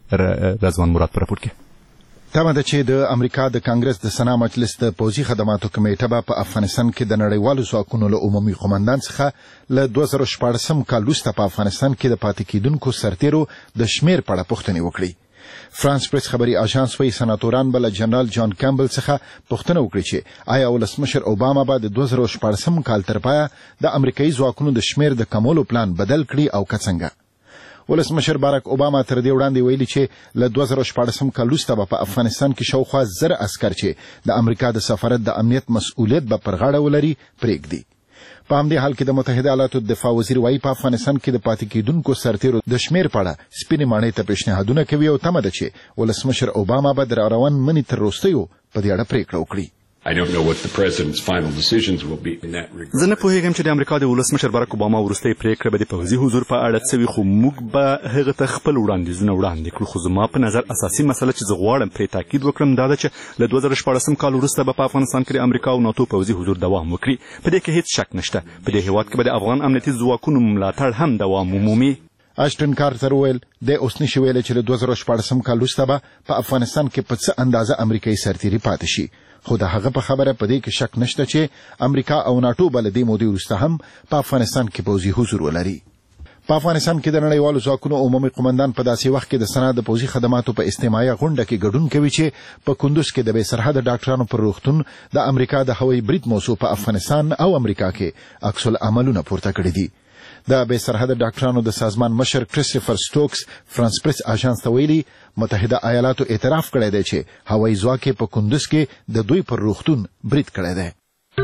د رضوان مراد په راپور کې. تمه ده چې د امریکا د کانګرس د سنا مجلس د پوځي خدماتو کمیټه به په افغانستان کې د نړیوالو ځواکونو له عمومي قومندان څخه له دوه زره شپاړسم کال وروسته په افغانستان کې د پاتې کېدونکو سرتیرو د شمیر په اړه پوښتنې وکړي. فرانس پرس خبري اژانس وايي سناتوران بل جنرال جان کمبل څخه پوښتنه وکړي چې آیا ولسمشر اوباما به د دوه زره شپاړسم کال تر پایه د امریکایي ځواکونو د شمیر د کمولو پلان بدل کړي او که څنګه. ولسمشر باراک اوباما تر دې وړاندې ویلي چې له دوه زره شپاړسم کال وروسته به په افغانستان کې شاوخوا زر عسکر چې د امریکا د سفارت د امنیت مسؤلیت به پر غاړه ولري پرېږدي. په همدې حال کې د متحده ایالاتو دفاع وزیر وايي په افغانستان کې د پاتې کېدونکو سرتیرو د شمیر په اړه سپینې ماڼۍ ته پیشنهادونه کوي او تمه ده چې ولسمشر اوباما به د راروان مني تر وروستیو په دې اړه پرېکړه وکړي. I don't know what the president's final decisions will be in that regard. زه نه پوهیږم چې د امریکا د ولسمشر باراک اوباما وروستۍ پریکړه به د پوځي حضور په اړه څه وي، خو موږ به هغه ته خپل وړاندیزونه وړاندې کړو. خو زما په نظر اساسي مسله چې زه غواړم پرې تاکید وکړم دا ده چې له دوه زره شپاړسم کال وروسته به په افغانستان کې د امریکا او ناتو پوځي حضور دوام وکړي. په دې کې هیڅ شک نشته. په دې هېواد کې به د افغان امنیتي ځواکونو ملاتړ هم دوام ومومي. اشټن کارتر ویل د اوس نشي ویل چې له دوه زره شپاړسم کال وروسته به په افغانستان کې په څه اندازه امریکایي سرتیري پاتې شي، خو د هغه په خبره په دې کې شک نشته چې امریکا او ناتو بل دې مودې وروسته هم په افغانستان کې پوځي حضور ولري. په افغانستان کې د نړیوالو ځواکونو عمومي قومندان په داسې وخت کې د سنا د پوځي خدماتو په استماعي غونډه کې ګډون کوي چې په کندوز کې د بې سرحده ډاکټرانو پر روغتون د امریکا د هوایي برید موضوع په افغانستان او امریکا کې عکس العملونه پورته کړي دي. د بې سرحده ډاکټرانو د سازمان مشر کریسټوفر سټوکس فرانس پریس اژانس ته ویلي متحده ایالاتو اعتراف کړی دی چې هوایي ځواک په کندوز کې د دوی پر روغتون برید کړی دی.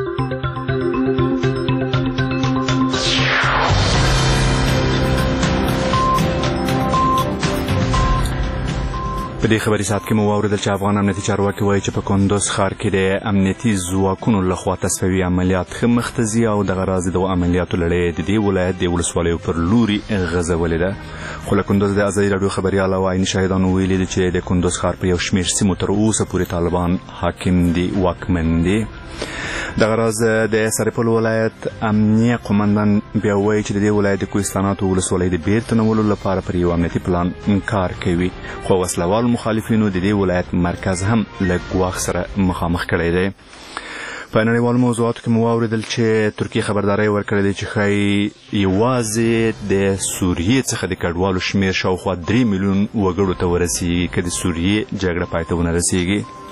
په دې خبري ساعت کې مو واوریدل چې افغان امنیتي چارواکي وایي چې په کندوز ښار کې د امنیتي ځواکونو لخوا تصفیوي عملیات ښه مخته ځي او دغه راز د دغو عملیاتو لړۍ د دې ولایت د ولسوالیو پر لوري غځولې ده. خو له کندوز د ازادي راډیو خبریال او عیني شاهدانو ویلي دي چې د کندوز ښار په یو شمېر سیمو تر اوسه پورې طالبان حاکم دي واکمن دي. دغه راز د سرپل ولایت امنیه قومندان بیا وایي چې د دې ولایت د کوهستاناتو ولسوالۍ د بیرته نولو لپاره پر یو امنیتي پلان کار کوي، خو وسلوالو مخالفینو د دې ولایت مرکز هم له ګواښ سره مخامخ کړی دی. په نړیوالو موضوعاتو کې مو واوریدل چې ترکیه خبرداری ورکړې ده چې ښایي یوازې د سوریې څخه د کډوالو شمېر شاوخوا درې میلیون وګړو ته ورسیږي که د سوریې جګړه پای ته ونه رسیږي.